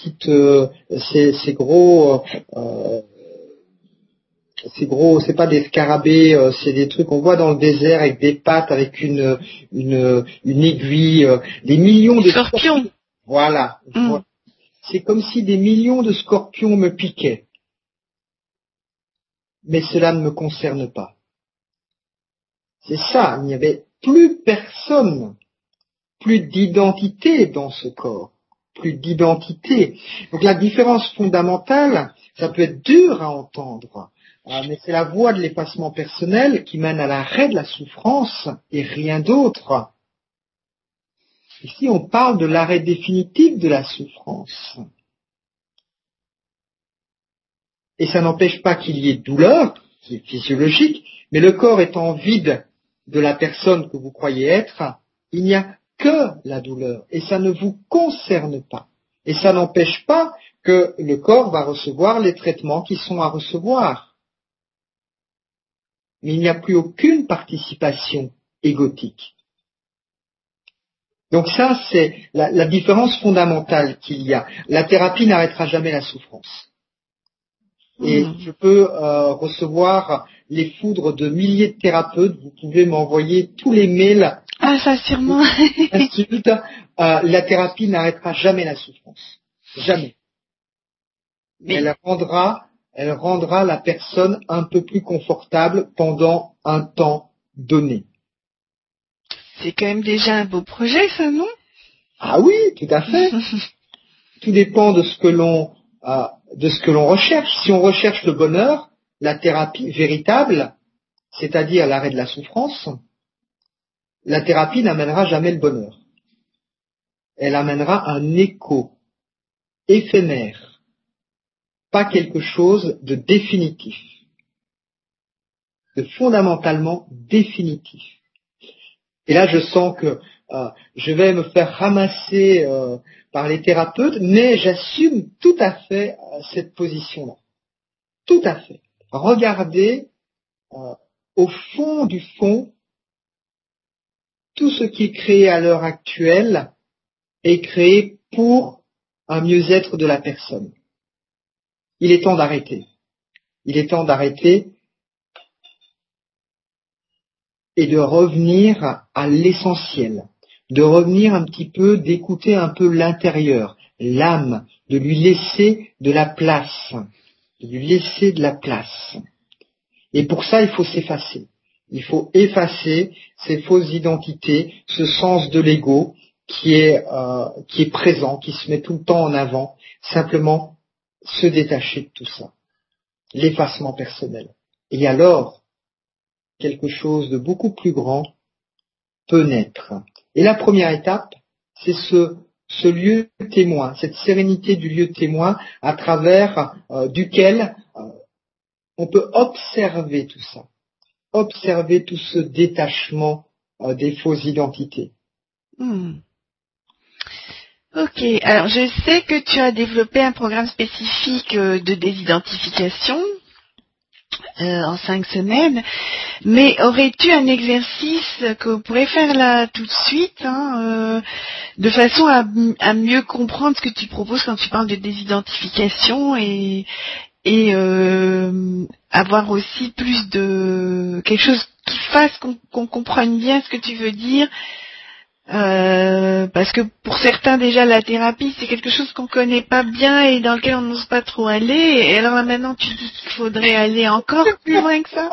gros, c'est pas des scarabées, c'est des trucs qu'on voit dans le désert avec des pattes, avec une aiguille, des millions de scorpions. Voilà. Voilà. C'est comme si des millions de scorpions me piquaient. Mais cela ne me concerne pas. C'est ça, il n'y avait plus personne, plus d'identité dans ce corps, plus d'identité. Donc la différence fondamentale, ça peut être dur à entendre, mais c'est la voie de l'effacement personnel qui mène à l'arrêt de la souffrance et rien d'autre. Ici, on parle de l'arrêt définitif de la souffrance. Et ça n'empêche pas qu'il y ait douleur, qui est physiologique, mais le corps étant vide de la personne que vous croyez être, il n'y a que la douleur, et ça ne vous concerne pas. Et ça n'empêche pas que le corps va recevoir les traitements qui sont à recevoir. Mais il n'y a plus aucune participation égotique. Donc ça, c'est la différence fondamentale qu'il y a. La thérapie n'arrêtera jamais la souffrance. Et je peux recevoir les foudres de milliers de thérapeutes. Vous pouvez m'envoyer tous les mails. Ah, ça sûrement. La thérapie n'arrêtera jamais la souffrance. Jamais. Mais elle rendra la personne un peu plus confortable pendant un temps donné. C'est quand même déjà un beau projet, ça, non? Ah oui, tout à fait. Tout dépend de ce que l'on recherche. Si on recherche le bonheur, la thérapie véritable, c'est-à-dire l'arrêt de la souffrance, la thérapie n'amènera jamais le bonheur. Elle amènera un écho éphémère, pas quelque chose de définitif, de fondamentalement définitif. Et là, je sens que je vais me faire ramasser par les thérapeutes, mais j'assume tout à fait cette position-là. Tout à fait. Regardez au fond du fond, tout ce qui est créé à l'heure actuelle est créé pour un mieux-être de la personne. Il est temps d'arrêter. Il est temps d'arrêter et de revenir à l'essentiel, de revenir un petit peu, d'écouter un peu l'intérieur, l'âme, de lui laisser de la place, de lui laisser de la place. Et pour ça, il faut s'effacer. Il faut effacer ces fausses identités, ce sens de l'ego qui est présent, qui se met tout le temps en avant, simplement se détacher de tout ça. L'effacement personnel. Et alors, quelque chose de beaucoup plus grand peut naître. Et la première étape, c'est ce lieu témoin, cette sérénité du lieu témoin à travers duquel on peut observer tout ça, observer tout ce détachement des fausses identités. Ok, alors je sais que tu as développé un programme spécifique de désidentification en 5 semaines, mais aurais-tu un exercice que vous pourrez faire là tout de suite, de façon à mieux comprendre ce que tu proposes quand tu parles de désidentification et avoir aussi plus de quelque chose qui fasse qu'on comprenne bien ce que tu veux dire, parce que pour certains déjà la thérapie c'est quelque chose qu'on connaît pas bien et dans lequel on n'ose pas trop aller, et alors là maintenant tu dis qu'il faudrait aller encore plus loin que ça.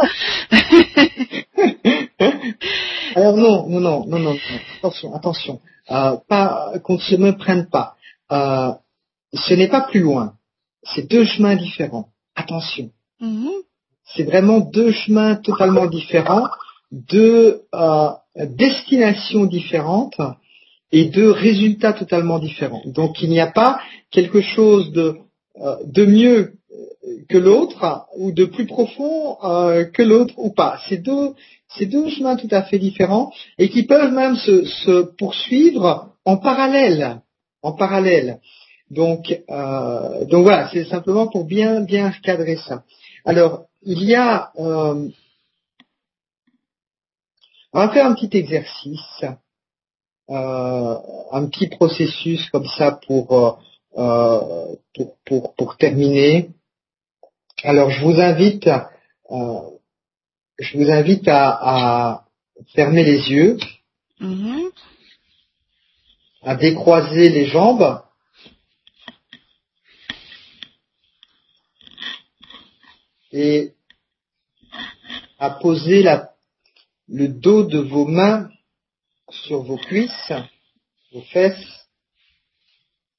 Alors non, attention, pas qu'on ne se me prenne pas. Ce n'est pas plus loin. C'est 2 chemins différents. Attention. C'est vraiment 2 chemins totalement différents, 2 destinations différentes et 2 résultats totalement différents. Donc il n'y a pas quelque chose de mieux que l'autre ou de plus profond que l'autre ou pas. C'est deux chemins tout à fait différents et qui peuvent même se poursuivre en parallèle. Donc voilà, c'est simplement pour bien recadrer ça. Alors, il y a, on va faire un petit exercice, un petit processus comme ça pour terminer. Alors, je vous invite à fermer les yeux, à décroiser les jambes. Et à poser le dos de vos mains sur vos cuisses, vos fesses,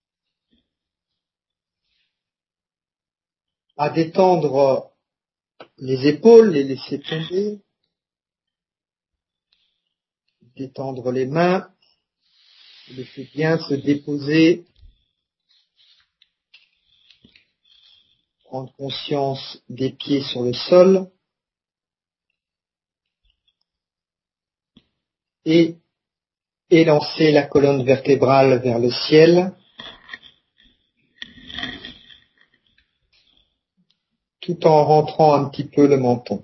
à détendre les épaules, les laisser tomber, détendre les mains, laisser bien se déposer, prendre conscience des pieds sur le sol et élancer la colonne vertébrale vers le ciel, tout en rentrant un petit peu le menton.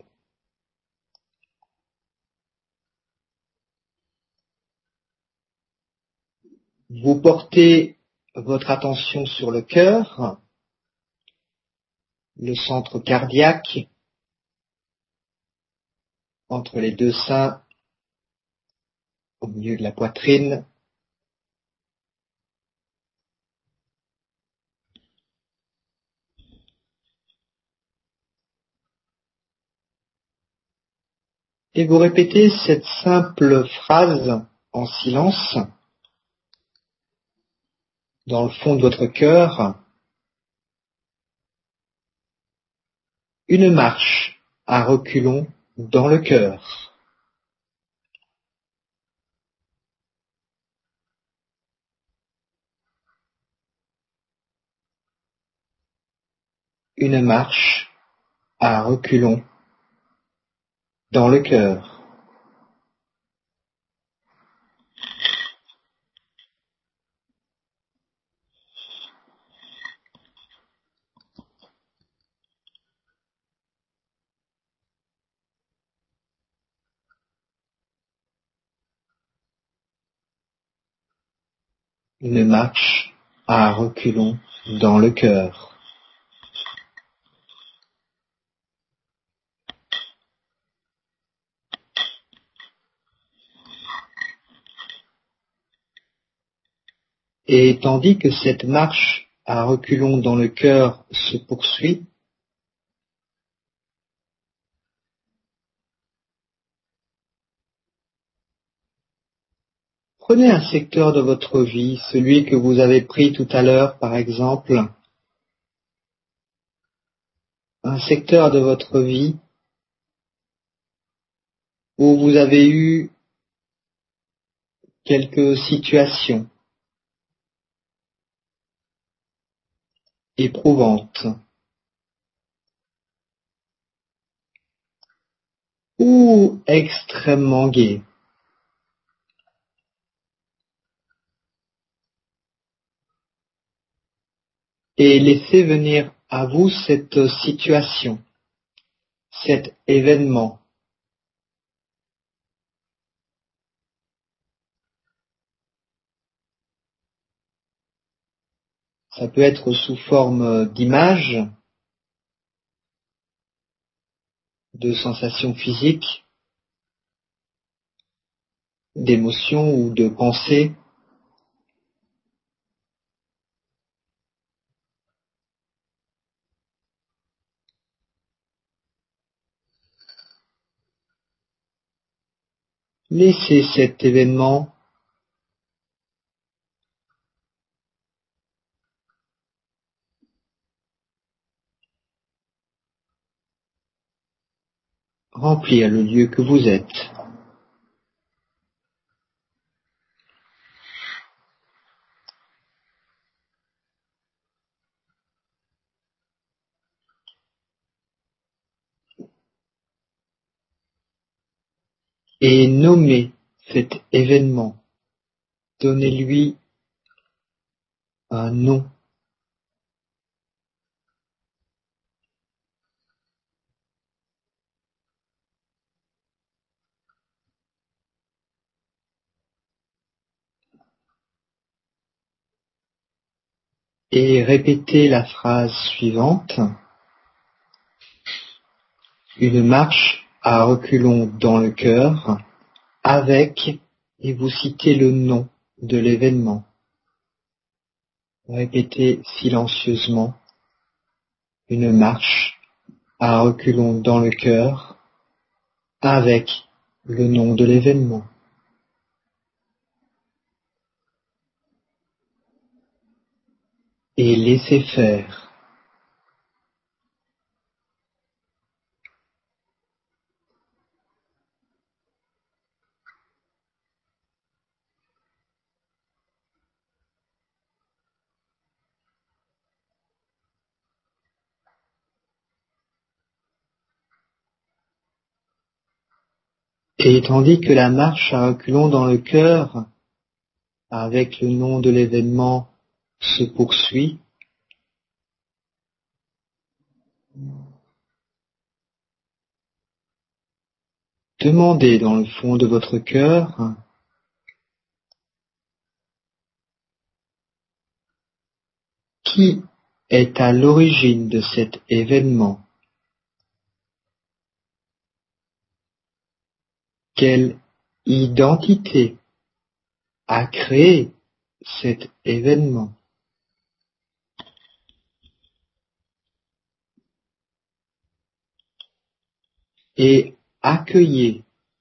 Vous portez votre attention sur le cœur, le centre cardiaque, entre les deux seins, au milieu de la poitrine. Et vous répétez cette simple phrase en silence, dans le fond de votre cœur. Une marche à reculons dans le cœur. Une marche à reculons dans le cœur. Une marche à reculons dans le cœur. Et tandis que cette marche à reculons dans le cœur se poursuit, prenez un secteur de votre vie, celui que vous avez pris tout à l'heure par exemple, un secteur de votre vie où vous avez eu quelques situations éprouvantes ou extrêmement gaies. Et laissez venir à vous cette situation, cet événement. Ça peut être sous forme d'images, de sensations physiques, d'émotions ou de pensées. Laissez cet événement remplir le lieu que vous êtes. Et nommez cet événement. Donnez-lui un nom. Et répétez la phrase suivante. Une marche à reculons dans le cœur avec, et vous citez le nom de l'événement. Répétez silencieusement. Une marche à reculons dans le cœur avec le nom de l'événement. Et laissez faire. Et tandis que la marche à reculons dans le cœur, avec le nom de l'événement, se poursuit, demandez dans le fond de votre cœur qui est à l'origine de cet événement. Quelle identité a créé cet événement? Et accueillez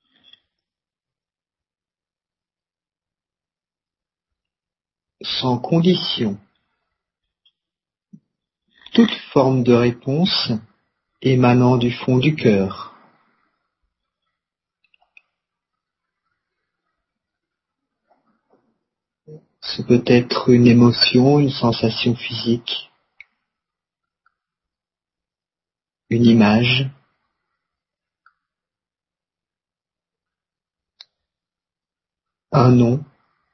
sans condition toute forme de réponse émanant du fond du cœur. Ce peut être une émotion, une sensation physique, une image, un nom,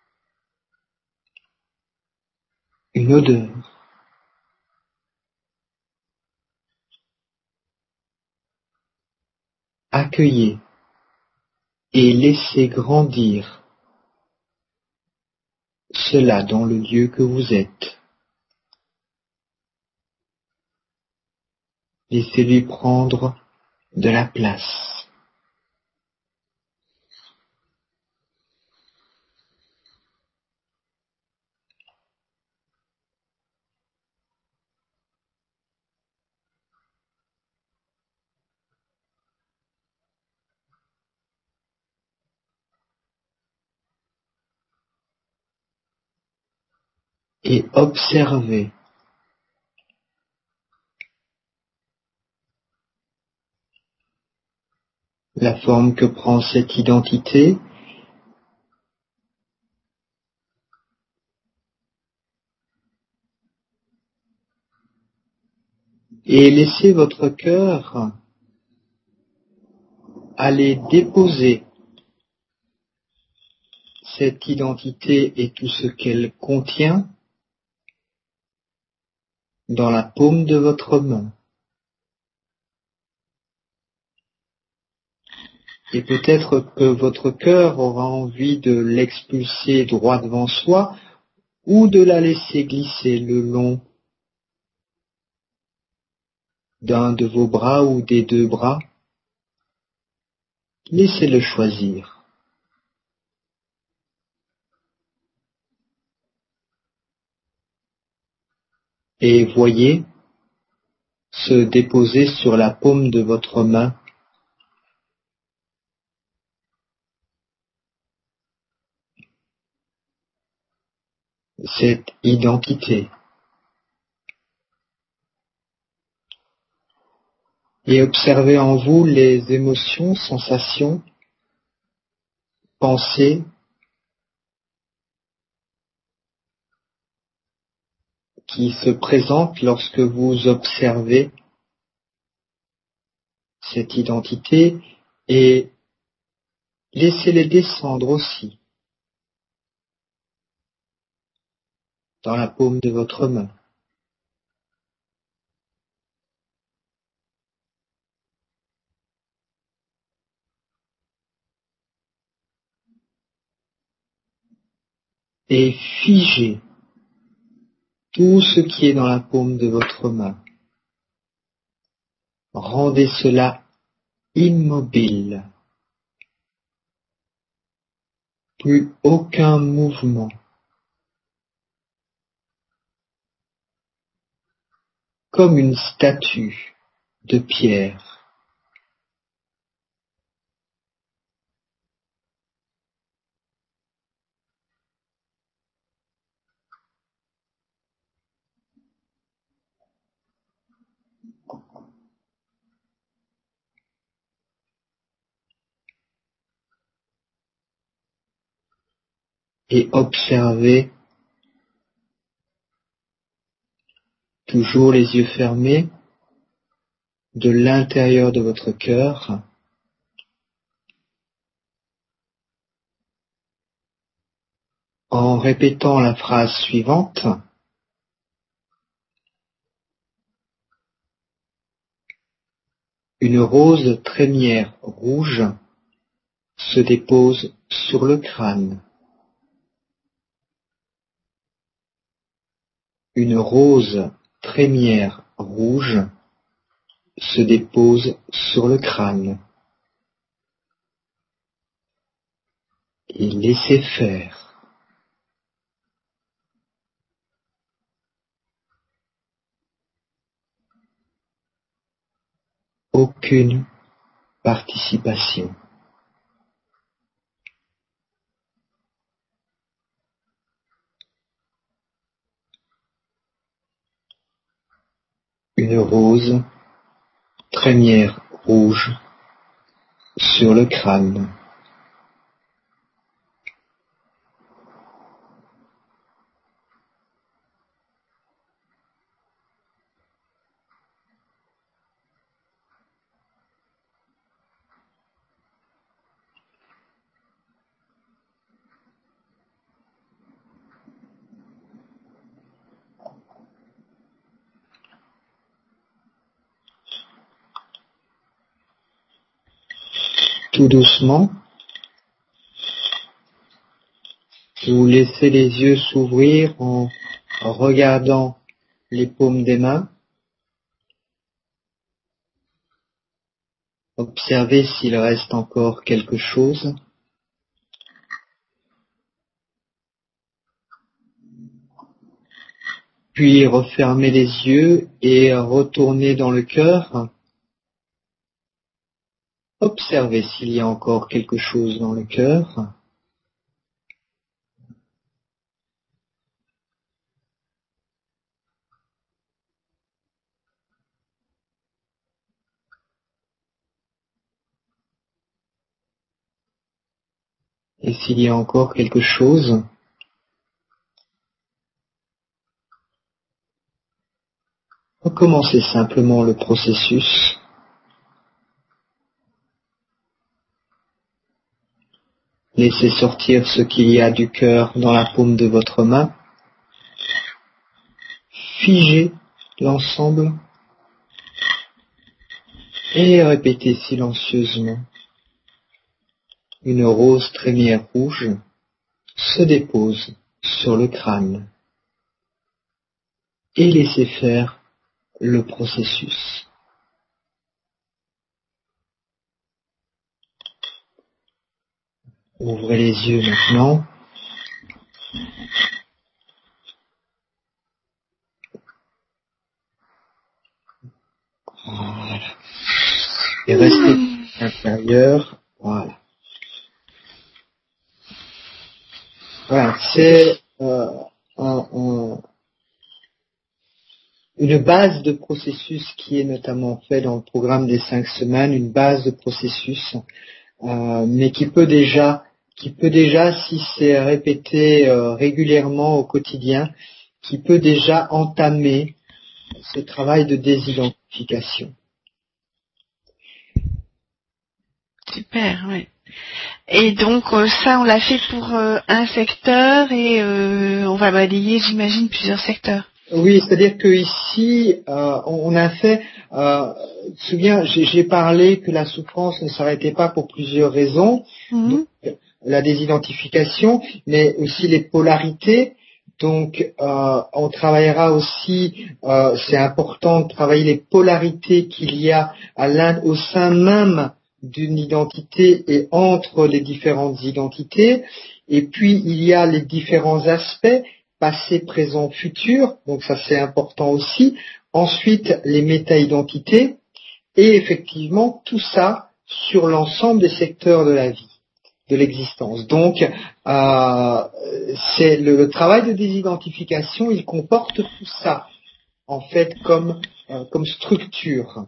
une odeur. Accueillez et laissez grandir cela dans le lieu que vous êtes. Laissez-lui prendre de la place. Et observez la forme que prend cette identité et laissez votre cœur aller déposer cette identité et tout ce qu'elle contient dans la paume de votre main. Et peut-être que votre cœur aura envie de l'expulser droit devant soi ou de la laisser glisser le long d'un de vos bras ou des deux bras. Laissez-le choisir. Et voyez se déposer sur la paume de votre main cette identité. Et observez en vous les émotions, sensations, pensées qui se présentent lorsque vous observez cette identité et laissez-les descendre aussi dans la paume de votre main. Et figez tout ce qui est dans la paume de votre main. Rendez cela immobile. Plus aucun mouvement. Comme une statue de pierre. Et observez, toujours les yeux fermés, de l'intérieur de votre cœur, en répétant la phrase suivante. Une rose trémière rouge se dépose sur le crâne. Une rose trémière rouge se dépose sur le crâne. Et laissez faire. Aucune participation. Une rose trémière rouge sur le crâne. Tout doucement, vous laissez les yeux s'ouvrir en regardant les paumes des mains. Observez s'il reste encore quelque chose. Puis refermez les yeux et retournez dans le cœur. Observez s'il y a encore quelque chose dans le cœur. Et s'il y a encore quelque chose, recommencez simplement le processus. Laissez sortir ce qu'il y a du cœur dans la paume de votre main. Figez l'ensemble et répétez silencieusement. Une rose trémière rouge se dépose sur le crâne. Et laissez faire le processus. Ouvrez les yeux maintenant. Voilà. Et restez à l'intérieur. Voilà. Voilà. C'est une base de processus qui est notamment fait dans le programme des 5 semaines, une base de processus, mais qui peut déjà, si c'est répété régulièrement au quotidien, qui peut déjà entamer ce travail de désidentification. Super, oui. Et donc ça, on l'a fait pour un secteur et on va balayer, j'imagine, plusieurs secteurs. Oui, c'est-à-dire que ici, on a fait. Tu te souviens, j'ai parlé que la souffrance ne s'arrêtait pas pour plusieurs raisons. Donc, la désidentification, mais aussi les polarités. Donc, on travaillera aussi. C'est important de travailler les polarités qu'il y a au sein même d'une identité et entre les différentes identités. Et puis, il y a les différents aspects, passé, présent, futur, donc ça c'est important aussi. Ensuite, les méta-identités, et effectivement, tout ça sur l'ensemble des secteurs de la vie, de l'existence. Donc, c'est le travail de désidentification, il comporte tout ça, en fait, comme structure.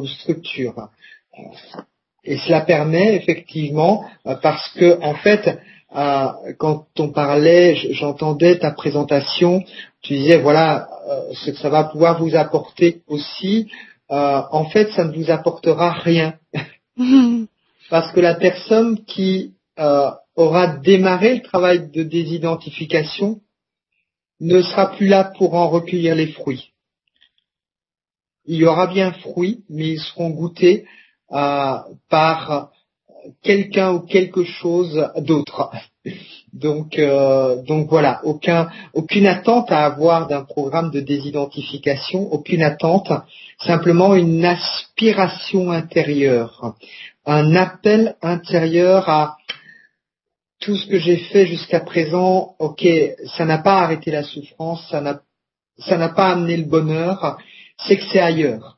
Et cela permet effectivement, parce que en fait, quand on parlait, j'entendais ta présentation, tu disais voilà ce que ça va pouvoir vous apporter aussi. En fait, ça ne vous apportera rien, parce que la personne qui aura démarré le travail de désidentification ne sera plus là pour en recueillir les fruits. Il y aura bien fruits, mais ils seront goûtés par quelqu'un ou quelque chose d'autre. Donc voilà, aucune attente à avoir d'un programme de désidentification, aucune attente, simplement une aspiration intérieure, un appel intérieur à tout ce que j'ai fait jusqu'à présent. Ok, ça n'a pas arrêté la souffrance, ça n'a pas amené le bonheur, c'est que c'est ailleurs,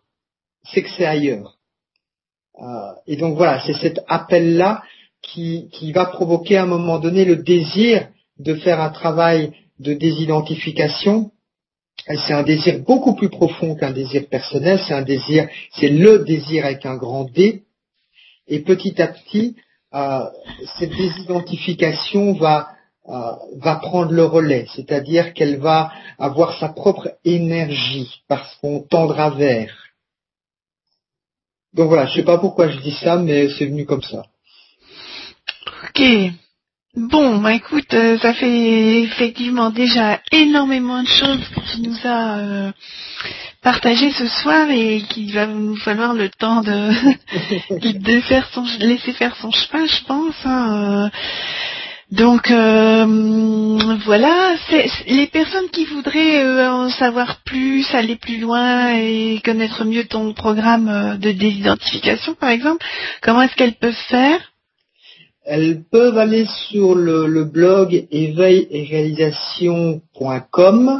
et donc voilà, c'est cet appel-là qui va provoquer à un moment donné le désir de faire un travail de désidentification. Et c'est un désir beaucoup plus profond qu'un désir personnel, c'est le désir avec un grand D. Et petit à petit, cette désidentification va prendre le relais, c'est-à-dire qu'elle va avoir sa propre énergie parce qu'on tendra vers. Donc voilà, je sais pas pourquoi je dis ça, mais c'est venu comme ça. Ok. Bon, écoute, ça fait effectivement déjà énormément de choses que tu nous as partagées ce soir et qu'il va nous falloir le temps de laisser faire son chemin, je pense. Hein. Donc voilà, les personnes qui voudraient en savoir plus, aller plus loin et connaître mieux ton programme de désidentification, par exemple, comment est-ce qu'elles peuvent faire ? Elles peuvent aller sur le blog éveil-et-réalisation.com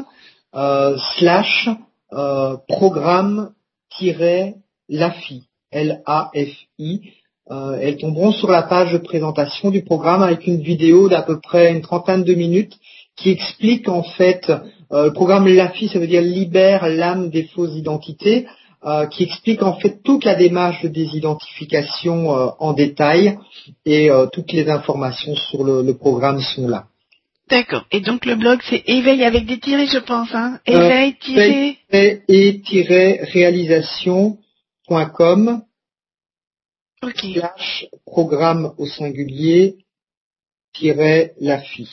/ programme-LAFI, L-A-F-I. Elles tomberont sur la page de présentation du programme avec une vidéo d'à peu près une trentaine de minutes qui explique en fait, le programme LAFI, ça veut dire libère l'âme des fausses identités, qui explique en fait toute la démarche de désidentification en détail, et toutes les informations sur le programme sont là. D'accord. Et donc le blog c'est éveil avec des tirets, je pense, hein. éveil-réalisation.com okay. / programme au singulier -LAFI.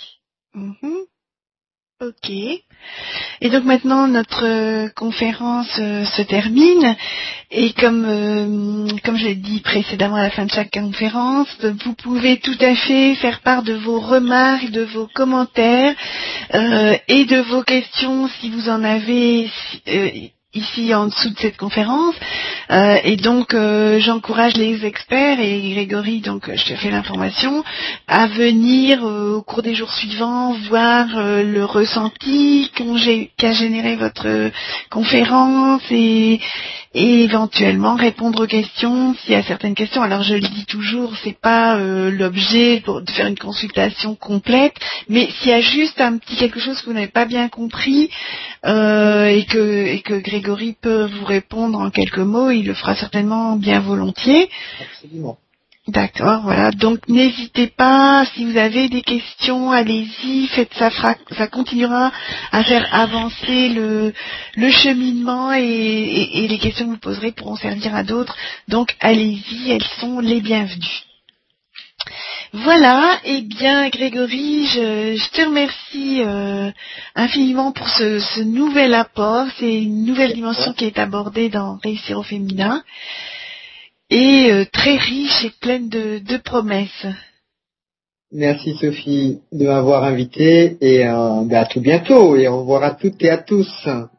Ok. Et donc maintenant notre conférence se termine et comme je l'ai dit précédemment à la fin de chaque conférence, vous pouvez tout à fait faire part de vos remarques, de vos commentaires et de vos questions si vous en avez ici en dessous de cette conférence. Et donc j'encourage les experts et Grégory, donc je te fais l'information, à venir au cours des jours suivants voir le ressenti qu'a généré votre conférence et éventuellement répondre aux questions s'il y a certaines questions. Alors je le dis toujours, c'est pas l'objet de faire une consultation complète, mais s'il y a juste un petit quelque chose que vous n'avez pas bien compris et que Grégory peut vous répondre en quelques mots, il le fera certainement bien volontiers. Absolument. D'accord, voilà. Donc n'hésitez pas, si vous avez des questions, allez-y, faites ça, ça continuera à faire avancer le cheminement et les questions que vous poserez pourront servir à d'autres. Donc allez-y, elles sont les bienvenues. Voilà, eh bien Grégory, je te remercie infiniment pour ce nouvel apport. C'est une nouvelle dimension qui est abordée dans Réussir au féminin et très riche et pleine de promesses. Merci Sophie de m'avoir invité et à tout bientôt et au revoir à toutes et à tous.